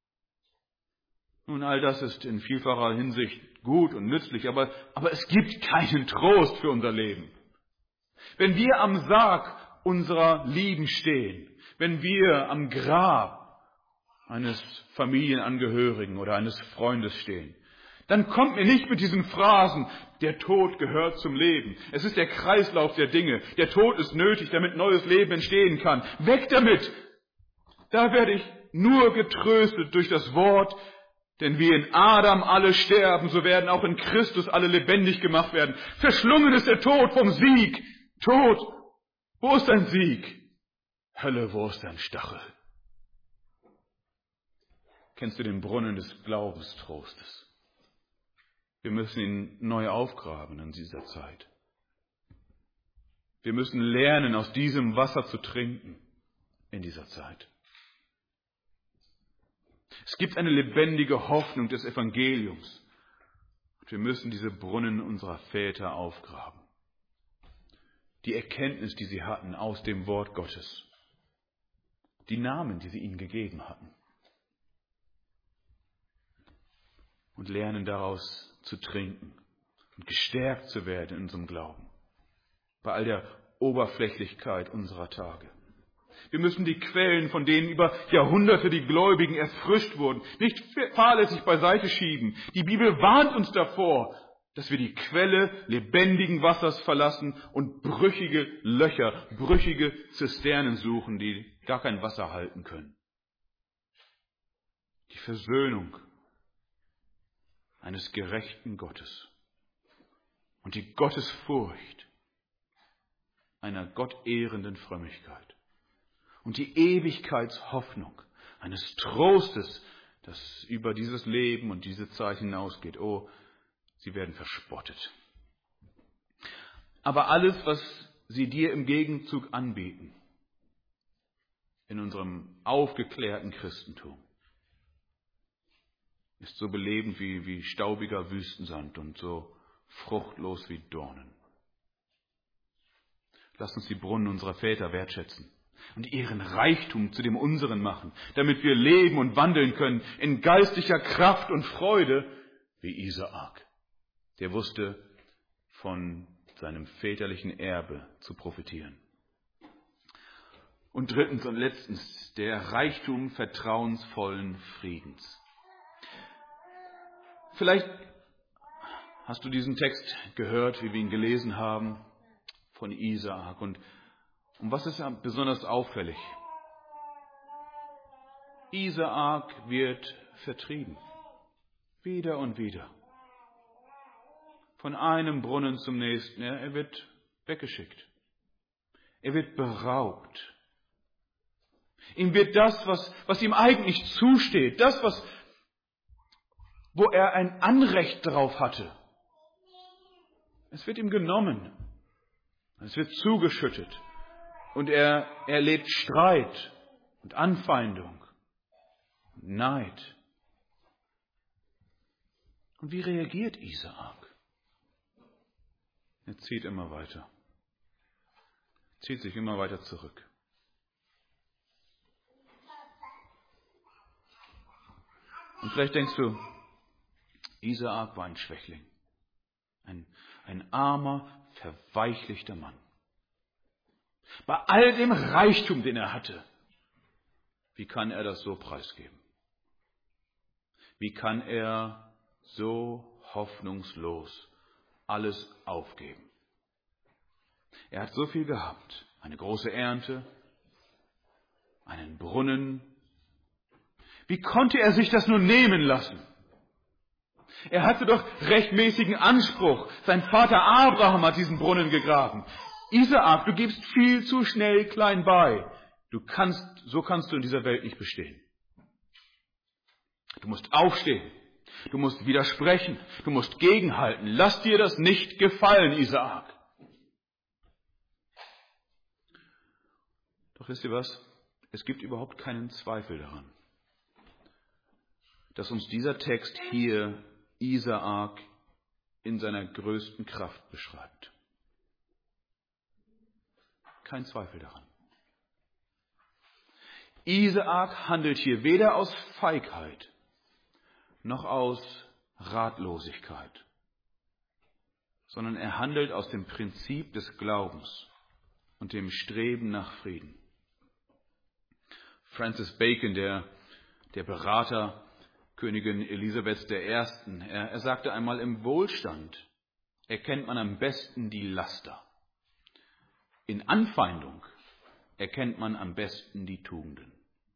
Nun, all das ist in vielfacher Hinsicht gut und nützlich, aber, aber es gibt keinen Trost für unser Leben. Wenn wir am Sarg unserer Lieben stehen, wenn wir am Grab eines Familienangehörigen oder eines Freundes stehen, dann kommt mir nicht mit diesen Phrasen, der Tod gehört zum Leben. Es ist der Kreislauf der Dinge. Der Tod ist nötig, damit neues Leben entstehen kann. Weg damit! Da werde ich nur getröstet durch das Wort, denn wie in Adam alle sterben, so werden auch in Christus alle lebendig gemacht werden. Verschlungen ist der Tod vom Sieg. Tod, wo ist dein Sieg? Hölle, wo ist dein Stachel? Kennst du den Brunnen des Glaubenstrostes? Wir müssen ihn neu aufgraben in dieser Zeit. Wir müssen lernen, aus diesem Wasser zu trinken in dieser Zeit. Es gibt eine lebendige Hoffnung des Evangeliums. Und wir müssen diese Brunnen unserer Väter aufgraben. Die Erkenntnis, die sie hatten aus dem Wort Gottes. Die Namen, die sie ihnen gegeben hatten. Und lernen daraus zu trinken und gestärkt zu werden in unserem Glauben. Bei all der Oberflächlichkeit unserer Tage. Wir müssen die Quellen, von denen über Jahrhunderte die Gläubigen erfrischt wurden, nicht fahrlässig beiseite schieben. Die Bibel warnt uns davor, dass wir die Quelle lebendigen Wassers verlassen und brüchige Löcher, brüchige Zisternen suchen, die gar kein Wasser halten können. Die Versöhnung eines gerechten Gottes und die Gottesfurcht einer gottehrenden Frömmigkeit und die Ewigkeitshoffnung eines Trostes, das über dieses Leben und diese Zeit hinausgeht. Oh, sie werden verspottet. Aber alles, was sie dir im Gegenzug anbieten, in unserem aufgeklärten Christentum, ist so belebend wie, wie staubiger Wüstensand und so fruchtlos wie Dornen. Lass uns die Brunnen unserer Väter wertschätzen und ihren Reichtum zu dem unseren machen, damit wir leben und wandeln können in geistlicher Kraft und Freude wie Isaak, der wusste, von seinem väterlichen Erbe zu profitieren. Und drittens und letztens, der Reichtum vertrauensvollen Friedens. Vielleicht hast du diesen Text gehört, wie wir ihn gelesen haben, von Isaak. Und, und was ist ja besonders auffällig? Isaak wird vertrieben. Wieder und wieder. Von einem Brunnen zum nächsten. Ja, er wird weggeschickt. Er wird beraubt. Ihm wird das, was, was ihm eigentlich zusteht, das, was, wo er ein Anrecht darauf hatte, es wird ihm genommen. Es wird zugeschüttet. Und er erlebt Streit und Anfeindung und Neid. Und wie reagiert Isaak? Er zieht immer weiter. Zieht sich immer weiter zurück. Und vielleicht denkst du, Isaak war ein Schwächling. Ein, ein armer, verweichlichter Mann. Bei all dem Reichtum, den er hatte, wie kann er das so preisgeben? Wie kann er so hoffnungslos alles aufgeben? Er hat so viel gehabt. Eine große Ernte, einen Brunnen. Wie konnte er sich das nur nehmen lassen? Er hatte doch rechtmäßigen Anspruch. Sein Vater Abraham hat diesen Brunnen gegraben. Isaak, du gibst viel zu schnell klein bei. Du kannst, so kannst du in dieser Welt nicht bestehen. Du musst aufstehen. Du musst widersprechen. Du musst gegenhalten. Lass dir das nicht gefallen, Isaak. Doch wisst ihr was? Es gibt überhaupt keinen Zweifel daran, dass uns dieser Text hier Isaak in seiner größten Kraft beschreibt. Kein Zweifel daran. Isaak handelt hier weder aus Feigheit noch aus Ratlosigkeit, sondern er handelt aus dem Prinzip des Glaubens und dem Streben nach Frieden. Francis Bacon, der, der Berater Königin Elisabeth der Ersten, er, er sagte einmal, im Wohlstand erkennt man am besten die Laster. In Anfeindung erkennt man am besten die Tugenden.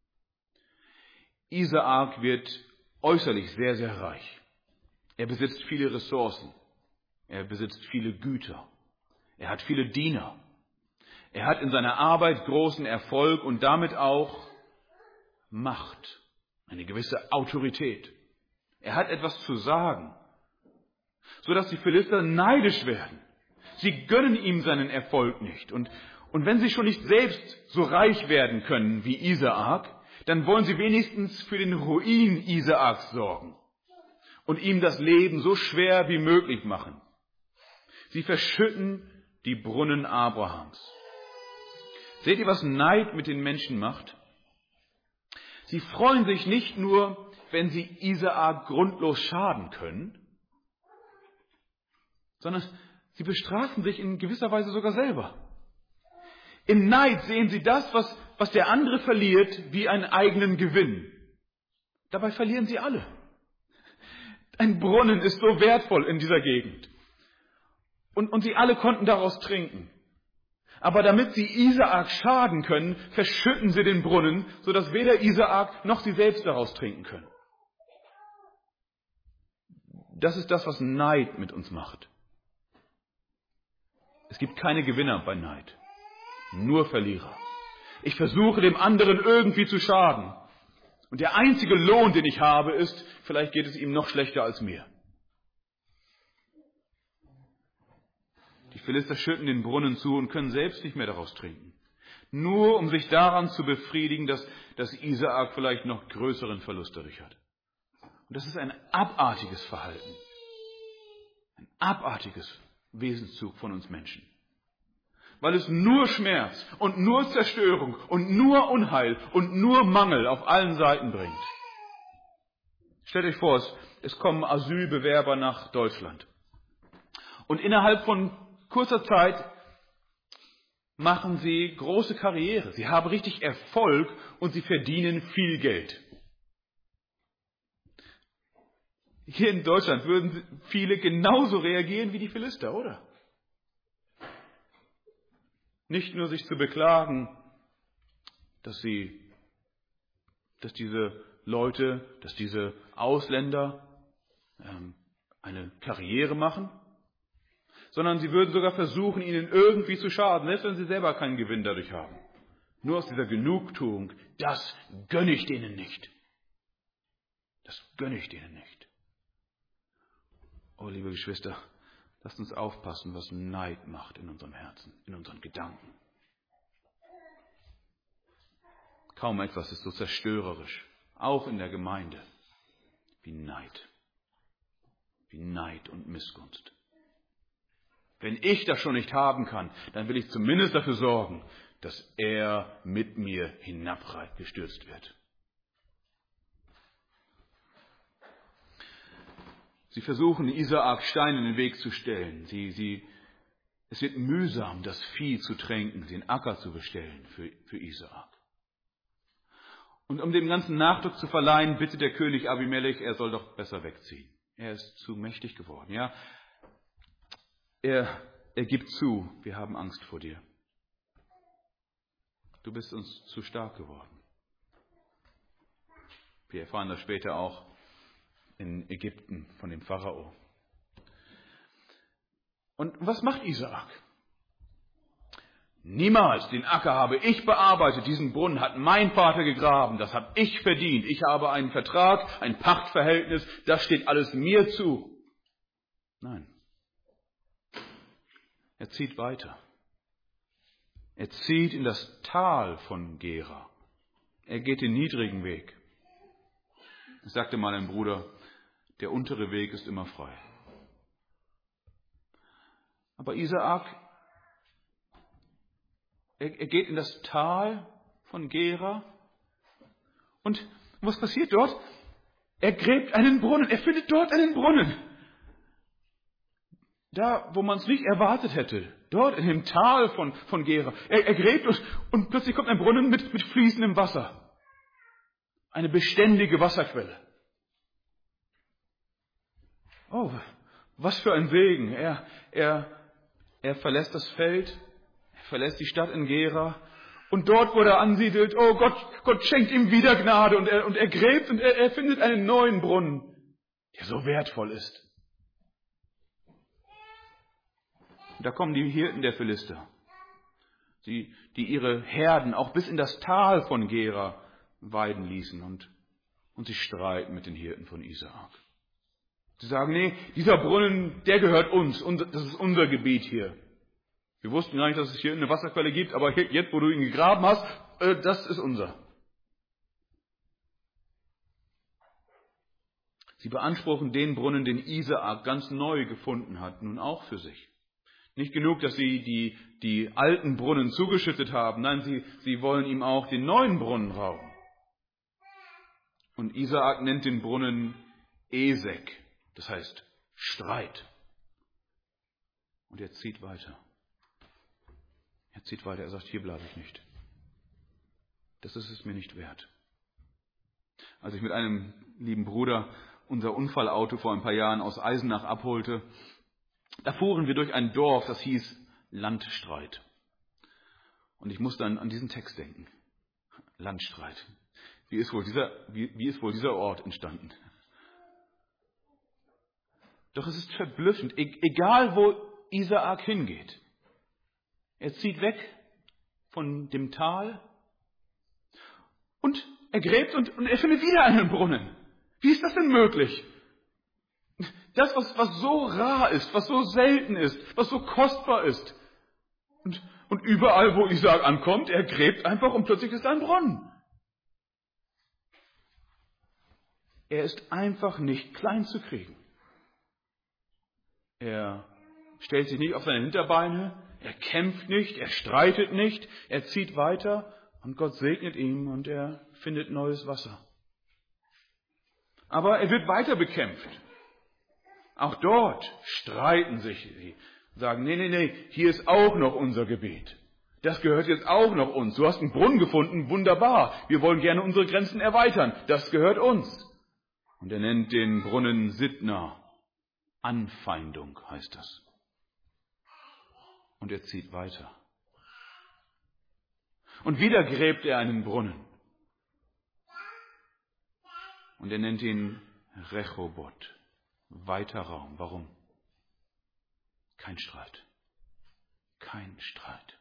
Isaak wird äußerlich sehr, sehr reich. Er besitzt viele Ressourcen. Er besitzt viele Güter. Er hat viele Diener. Er hat in seiner Arbeit großen Erfolg und damit auch Macht. Eine gewisse Autorität. Er hat etwas zu sagen, sodass die Philister neidisch werden. Sie gönnen ihm seinen Erfolg nicht. Und, und wenn sie schon nicht selbst so reich werden können wie Isaak, dann wollen sie wenigstens für den Ruin Isaaks sorgen und ihm das Leben so schwer wie möglich machen. Sie verschütten die Brunnen Abrahams. Seht ihr, was Neid mit den Menschen macht? Sie freuen sich nicht nur, wenn sie Isaak grundlos schaden können, sondern sie bestrafen sich in gewisser Weise sogar selber. Im Neid sehen sie das, was, was der andere verliert, wie einen eigenen Gewinn. Dabei verlieren sie alle. Ein Brunnen ist so wertvoll in dieser Gegend. Und, und sie alle konnten daraus trinken. Aber damit sie Isaak schaden können, verschütten sie den Brunnen, sodass weder Isaak noch sie selbst daraus trinken können. Das ist das, was Neid mit uns macht. Es gibt keine Gewinner bei Neid, nur Verlierer. Ich versuche dem anderen irgendwie zu schaden Und der einzige Lohn, den ich habe, ist, vielleicht geht es ihm noch schlechter als mir. Die Philister schütten den Brunnen zu und können selbst nicht mehr daraus trinken. Nur um sich daran zu befriedigen, dass, dass Isaak vielleicht noch größeren Verlust dadurch hat. Und das ist ein abartiges Verhalten. Ein abartiges Wesenszug von uns Menschen. Weil es nur Schmerz und nur Zerstörung und nur Unheil und nur Mangel auf allen Seiten bringt. Stellt euch vor, es, es kommen Asylbewerber nach Deutschland. Und innerhalb von kurzer Zeit machen sie große Karriere. Sie haben richtig Erfolg und sie verdienen viel Geld. Hier in Deutschland würden viele genauso reagieren wie die Philister, oder? Nicht nur sich zu beklagen, dass sie, dass diese Leute, dass diese Ausländer ähm, eine Karriere machen, sondern sie würden sogar versuchen, ihnen irgendwie zu schaden, selbst wenn sie selber keinen Gewinn dadurch haben. Nur aus dieser Genugtuung, das gönne ich denen nicht. Das gönne ich denen nicht. Oh, liebe Geschwister, lasst uns aufpassen, was Neid macht in unserem Herzen, in unseren Gedanken. Kaum etwas ist so zerstörerisch, auch in der Gemeinde, wie Neid. Wie Neid und Missgunst. Wenn ich das schon nicht haben kann, dann will ich zumindest dafür sorgen, dass er mit mir hinabgestürzt wird. Sie versuchen, Isaak Steine in den Weg zu stellen. Sie, sie, es wird mühsam, das Vieh zu tränken, den Acker zu bestellen für, für Isaak. Und um dem ganzen Nachdruck zu verleihen, bittet der König Abimelech, er soll doch besser wegziehen. Er ist zu mächtig geworden. Ja, er, er gibt zu, wir haben Angst vor dir. Du bist uns zu stark geworden. Wir erfahren das später auch in Ägypten von dem Pharao. Und was macht Isaak? Niemals, den Acker habe ich bearbeitet, diesen Brunnen hat mein Vater gegraben, das habe ich verdient. Ich habe einen Vertrag, ein Pachtverhältnis, das steht alles mir zu. Nein. Er zieht weiter. Er zieht in das Tal von Gera. Er geht den niedrigen Weg. Ich sagte mal ein Bruder, der untere Weg ist immer frei. Aber Isaak, er, er geht in das Tal von Gera. Und was passiert dort? Er gräbt einen Brunnen. Er findet dort einen Brunnen. Da, wo man es nicht erwartet hätte. Dort in dem Tal von, von Gera. Er, er gräbt und, und plötzlich kommt ein Brunnen mit, mit fließendem Wasser. Eine beständige Wasserquelle. Oh, was für ein Segen. Er, er, er verlässt das Feld, er verlässt die Stadt in Gera. Und dort, wo er ansiedelt, oh Gott, Gott schenkt ihm wieder Gnade. Und er, und er gräbt und er, er findet einen neuen Brunnen, der so wertvoll ist. Und da kommen die Hirten der Philister, die, die ihre Herden auch bis in das Tal von Gera weiden ließen. Und, und sie streiten mit den Hirten von Isaak. Sie sagen, nee, dieser Brunnen, der gehört uns. Das ist unser Gebiet hier. Wir wussten gar nicht, dass es hier eine Wasserquelle gibt, aber jetzt, wo du ihn gegraben hast, das ist unser. Sie beanspruchen den Brunnen, den Isaak ganz neu gefunden hat, nun auch für sich. Nicht genug, dass sie die, die alten Brunnen zugeschüttet haben. Nein, sie, sie wollen ihm auch den neuen Brunnen rauben. Und Isaak nennt den Brunnen Esek. Das heißt Streit. Und er zieht weiter. Er zieht weiter. Er sagt, hier bleibe ich nicht. Das ist es mir nicht wert. Als ich mit einem lieben Bruder unser Unfallauto vor ein paar Jahren aus Eisenach abholte, da fuhren wir durch ein Dorf, das hieß Landstreit. Und ich musste an, an diesen Text denken. Landstreit. Wie ist wohl dieser, wie, wie ist wohl dieser Ort entstanden? Doch es ist verblüffend, e- egal wo Isaak hingeht. Er zieht weg von dem Tal und Er gräbt und, und er findet wieder einen Brunnen. Wie ist das denn möglich? Das, was, was so rar ist, was so selten ist, was so kostbar ist. Und, und überall, wo Isaak ankommt, er gräbt einfach und plötzlich ist da ein Brunnen. Er ist einfach nicht klein zu kriegen. Er stellt sich nicht auf seine Hinterbeine, er kämpft nicht, er streitet nicht, er zieht weiter und Gott segnet ihn und er findet neues Wasser. Aber er wird weiter bekämpft. Auch dort streiten sich sie, sagen, nee, nee, nee, hier ist auch noch unser Gebet. Das gehört jetzt auch noch uns. Du hast einen Brunnen gefunden, wunderbar. Wir wollen gerne unsere Grenzen erweitern. Das gehört uns. Und er nennt den Brunnen Sitna. Anfeindung heißt das. Und er zieht weiter. Und wieder gräbt er einen Brunnen. Und er nennt ihn Rechoboth. Weiter Raum. Warum? Kein Streit. Kein Streit.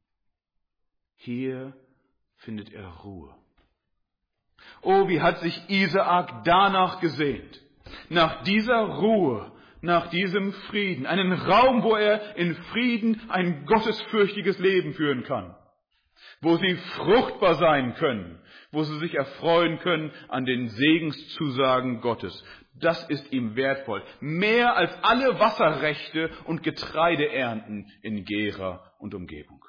Hier findet er Ruhe. Oh, wie hat sich Isaak danach gesehnt. Nach dieser Ruhe, nach diesem Frieden. Einen Raum, wo er in Frieden ein gottesfürchtiges Leben führen kann. Wo sie fruchtbar sein können. Wo sie sich erfreuen können an den Segenszusagen Gottes. Das ist ihm wertvoll. Mehr als alle Wasserrechte und Getreideernten in Gera und Umgebung.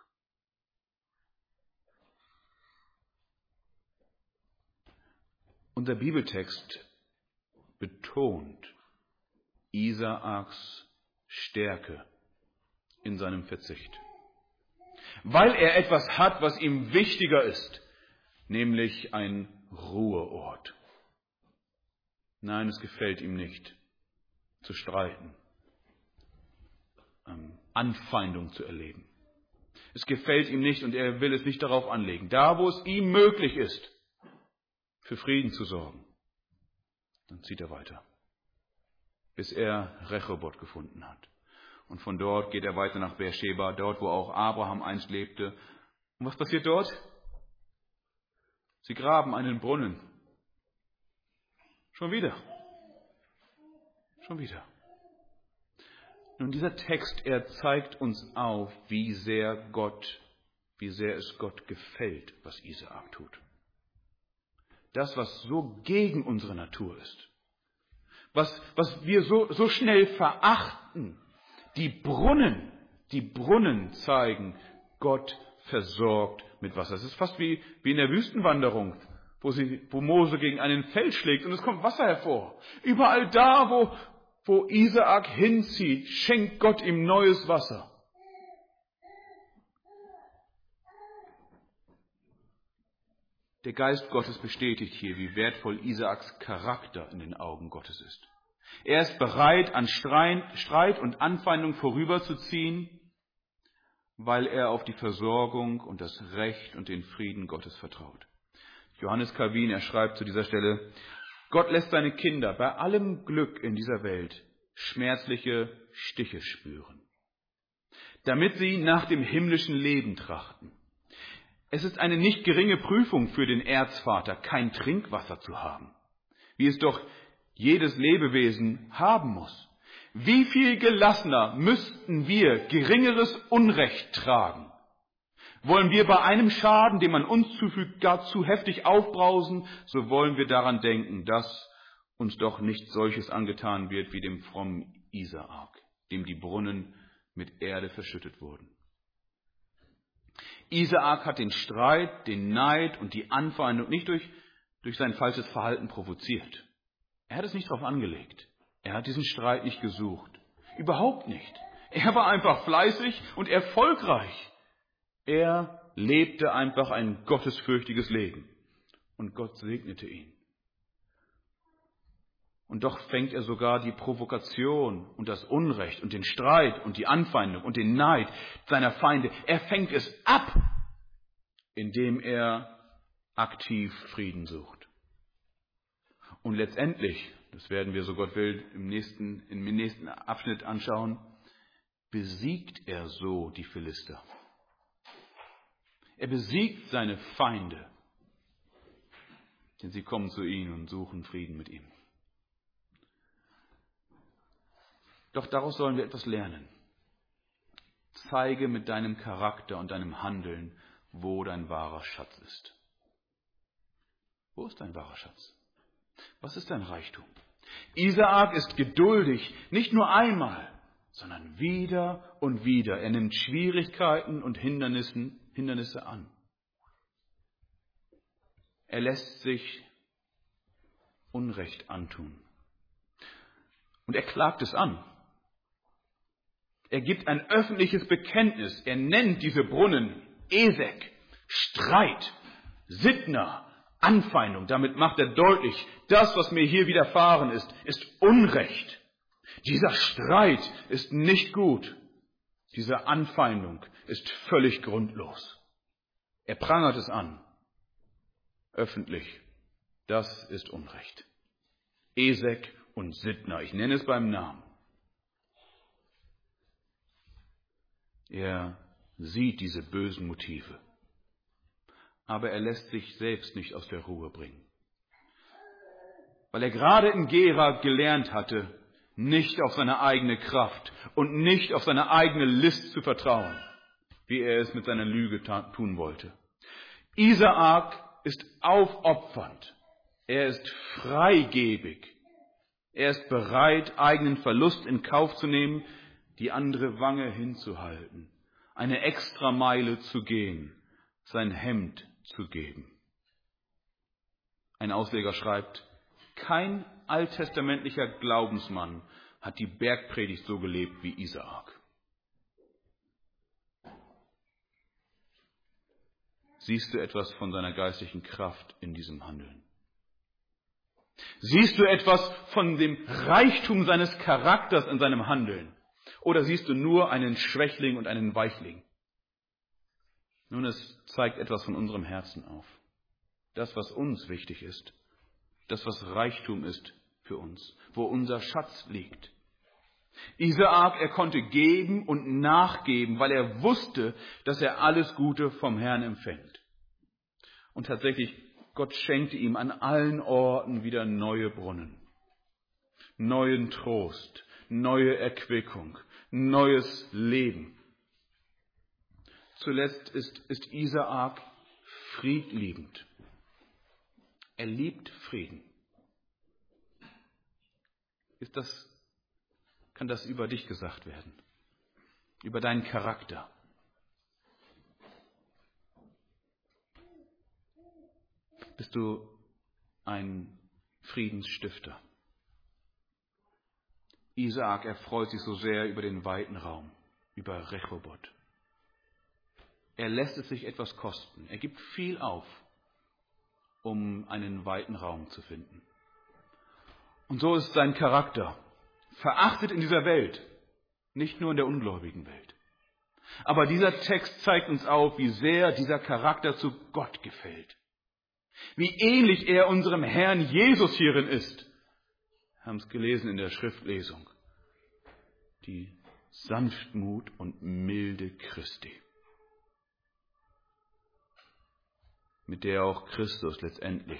Unser Bibeltext betont Isaaks Stärke in seinem Verzicht. Weil er etwas hat, was ihm wichtiger ist, nämlich ein Ruheort. Nein, es gefällt ihm nicht, zu streiten, ähm, Anfeindung zu erleben. Es gefällt ihm nicht und er will es nicht darauf anlegen. Da, wo es ihm möglich ist, für Frieden zu sorgen, dann zieht er weiter, bis er Rechoboth gefunden hat. Und von dort geht er weiter nach Beersheba, dort, wo auch Abraham einst lebte. Und was passiert dort? Sie graben einen Brunnen. Schon wieder. Schon wieder. Nun, dieser Text, er zeigt uns auf, wie sehr Gott, wie sehr es Gott gefällt, was Isaak tut. Das, was so gegen unsere Natur ist. Was, was wir so, so schnell verachten. Die Brunnen, die Brunnen zeigen, Gott versorgt mit Wasser. Es ist fast wie, wie in der Wüstenwanderung, wo, sie, wo Mose gegen einen Fels schlägt und es kommt Wasser hervor. Überall da, wo, wo Isaak hinzieht, schenkt Gott ihm neues Wasser. Der Geist Gottes bestätigt hier, wie wertvoll Isaaks Charakter in den Augen Gottes ist. Er ist bereit, an Streit und Anfeindung vorüberzuziehen, weil er auf die Versorgung und das Recht und den Frieden Gottes vertraut. Johannes Calvin, er schreibt zu dieser Stelle, Gott lässt seine Kinder bei allem Glück in dieser Welt schmerzliche Stiche spüren, damit sie nach dem himmlischen Leben trachten. Es ist eine nicht geringe Prüfung für den Erzvater, kein Trinkwasser zu haben, wie es doch jedes Lebewesen haben muss. Wie viel gelassener müssten wir geringeres Unrecht tragen? Wollen wir bei einem Schaden, den man uns zufügt, gar zu heftig aufbrausen, so wollen wir daran denken, dass uns doch nicht solches angetan wird wie dem frommen Isaak, dem die Brunnen mit Erde verschüttet wurden. Isaak hat den Streit, den Neid und die Anfeindung nicht durch, durch sein falsches Verhalten provoziert. Er hat es nicht darauf angelegt. Er hat diesen Streit nicht gesucht. Überhaupt nicht. Er war einfach fleißig und erfolgreich. Er lebte einfach ein gottesfürchtiges Leben. Und Gott segnete ihn. Und doch fängt er sogar die Provokation und das Unrecht und den Streit und die Anfeindung und den Neid seiner Feinde, er fängt es ab, indem er aktiv Frieden sucht. Und letztendlich, das werden wir, so Gott will, im nächsten, im nächsten Abschnitt anschauen, besiegt er so die Philister. Er besiegt seine Feinde. denn sie kommen zu ihm und suchen Frieden mit ihm. Doch daraus sollen wir etwas lernen. Zeige mit deinem Charakter und deinem Handeln, wo dein wahrer Schatz ist. Wo ist dein wahrer Schatz? Was ist dein Reichtum? Isaak ist geduldig, nicht nur einmal, sondern wieder und wieder. Er nimmt Schwierigkeiten und Hindernissen, Hindernisse an. Er lässt sich Unrecht antun. Und er klagt es an. Er gibt ein öffentliches Bekenntnis. Er nennt diese Brunnen Esek, Streit, Sitna, Anfeindung. Damit macht er deutlich, das, was mir hier widerfahren ist, ist Unrecht. Dieser Streit ist nicht gut. Diese Anfeindung ist völlig grundlos. Er prangert es an. Öffentlich. Das ist Unrecht. Esek und Sitna, ich nenne es beim Namen. Er sieht diese bösen Motive. Aber er lässt sich selbst nicht aus der Ruhe bringen. Weil er gerade in Gera gelernt hatte, nicht auf seine eigene Kraft und nicht auf seine eigene List zu vertrauen, wie er es mit seiner Lüge tun wollte. Isaak ist aufopfernd. Er ist freigebig. Er ist bereit, eigenen Verlust in Kauf zu nehmen, die andere Wange hinzuhalten, eine Extrameile zu gehen, sein Hemd zu geben. Ein Ausleger schreibt, kein alttestamentlicher Glaubensmann hat die Bergpredigt so gelebt wie Isaak. Siehst du etwas von seiner geistlichen Kraft in diesem Handeln? Siehst du etwas von dem Reichtum seines Charakters in seinem Handeln? Oder siehst du nur einen Schwächling und einen Weichling? Nun, es zeigt etwas von unserem Herzen auf. Das, was uns wichtig ist. Das, was Reichtum ist für uns. Wo unser Schatz liegt. Isaak, er konnte geben und nachgeben, weil er wusste, dass er alles Gute vom Herrn empfängt. Und tatsächlich, Gott schenkte ihm an allen Orten wieder neue Brunnen. Neuen Trost, neue Erquickung, neues Leben. Zuletzt ist, ist Isaak friedliebend. Er liebt Frieden. Ist das, kann das über dich gesagt werden? Über deinen Charakter? Bist du ein Friedensstifter? Isaak erfreut sich so sehr über den weiten Raum, über Rechoboth. Er lässt es sich etwas kosten. Er gibt viel auf, um einen weiten Raum zu finden. Und so ist sein Charakter verachtet in dieser Welt, nicht nur in der ungläubigen Welt. Aber dieser Text zeigt uns auf, wie sehr dieser Charakter zu Gott gefällt. Wie ähnlich er unserem Herrn Jesus hierin ist. Wir haben es gelesen in der Schriftlesung. Die Sanftmut und Milde Christi, mit der auch Christus letztendlich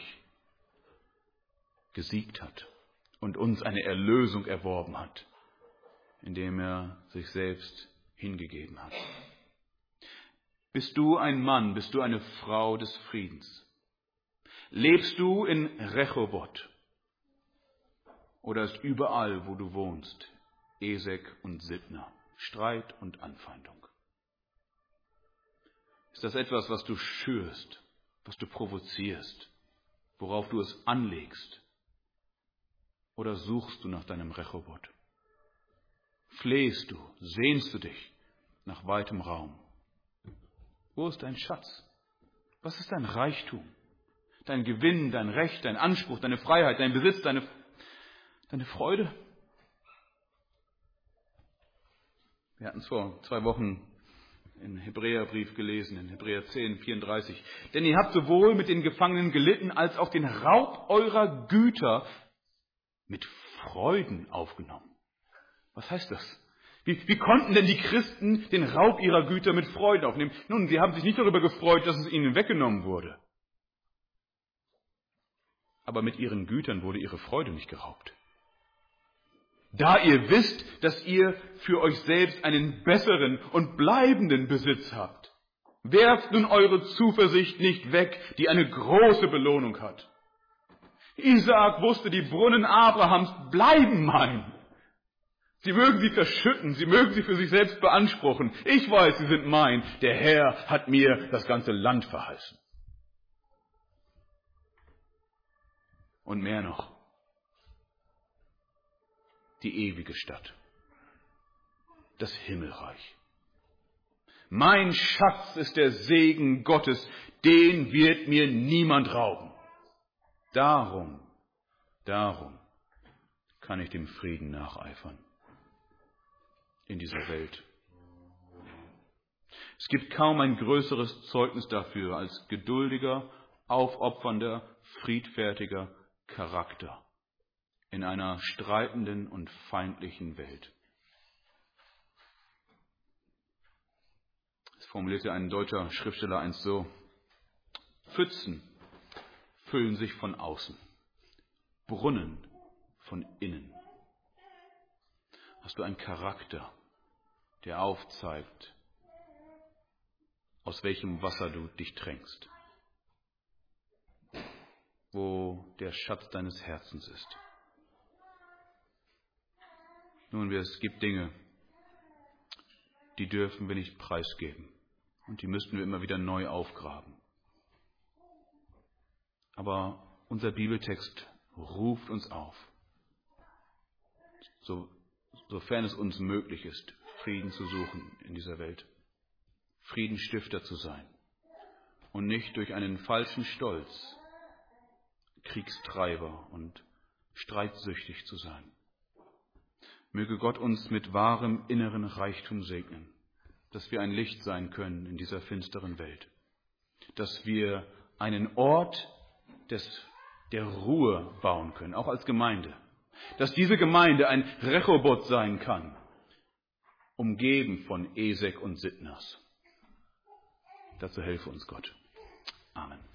gesiegt hat und uns eine Erlösung erworben hat, indem er sich selbst hingegeben hat. Bist du ein Mann, bist du eine Frau des Friedens? Lebst du in Rechoboth? Oder ist überall, wo du wohnst, Esek und Sitna, Streit und Anfeindung? Ist das etwas, was du schürst, was du provozierst, worauf du es anlegst? Oder suchst du nach deinem Rechoboth? Flehst du, sehnst du dich nach weitem Raum? Wo ist dein Schatz? Was ist dein Reichtum? Dein Gewinn, dein Recht, dein Anspruch, deine Freiheit, dein Besitz, deine, deine Freude? Wir hatten es vor zwei Wochen im Hebräerbrief gelesen, in Hebräer zehn, vierunddreißig. Denn ihr habt sowohl mit den Gefangenen gelitten, als auch den Raub eurer Güter mit Freuden aufgenommen. Was heißt das? Wie, wie konnten denn die Christen den Raub ihrer Güter mit Freuden aufnehmen? Nun, sie haben sich nicht darüber gefreut, dass es ihnen weggenommen wurde. aber mit ihren Gütern wurde ihre Freude nicht geraubt. Da ihr wisst, dass ihr für euch selbst einen besseren und bleibenden Besitz habt, werft nun eure Zuversicht nicht weg, die eine große Belohnung hat. Isaak wusste, die Brunnen Abrahams bleiben mein. Sie mögen sie verschütten, sie mögen sie für sich selbst beanspruchen. Ich weiß, sie sind mein. Der Herr hat mir das ganze Land verheißen. Und mehr noch, die ewige Stadt, das Himmelreich. Mein Schatz ist der Segen Gottes, den wird mir niemand rauben. Darum, darum kann ich dem Frieden nacheifern in dieser Welt. Es gibt kaum ein größeres Zeugnis dafür als geduldiger, aufopfernder, friedfertiger Charakter in einer streitenden und feindlichen Welt. Es formulierte ein deutscher Schriftsteller einst so: Pfützen füllen sich von außen, Brunnen von innen. Hast du einen Charakter, der aufzeigt, aus welchem Wasser du dich tränkst, wo der Schatz deines Herzens ist? Nun, es gibt Dinge, die dürfen wir nicht preisgeben und die müssten wir immer wieder neu aufgraben. Aber unser Bibeltext ruft uns auf, so, sofern es uns möglich ist, Frieden zu suchen in dieser Welt, Friedensstifter zu sein und nicht durch einen falschen Stolz Kriegstreiber und streitsüchtig zu sein. Möge Gott uns mit wahrem inneren Reichtum segnen, dass wir ein Licht sein können in dieser finsteren Welt, dass wir einen Ort des, der Ruhe bauen können, auch als Gemeinde, dass diese Gemeinde ein Rechoboth sein kann, umgeben von Esek und Sitnas. Dazu helfe uns Gott. Amen.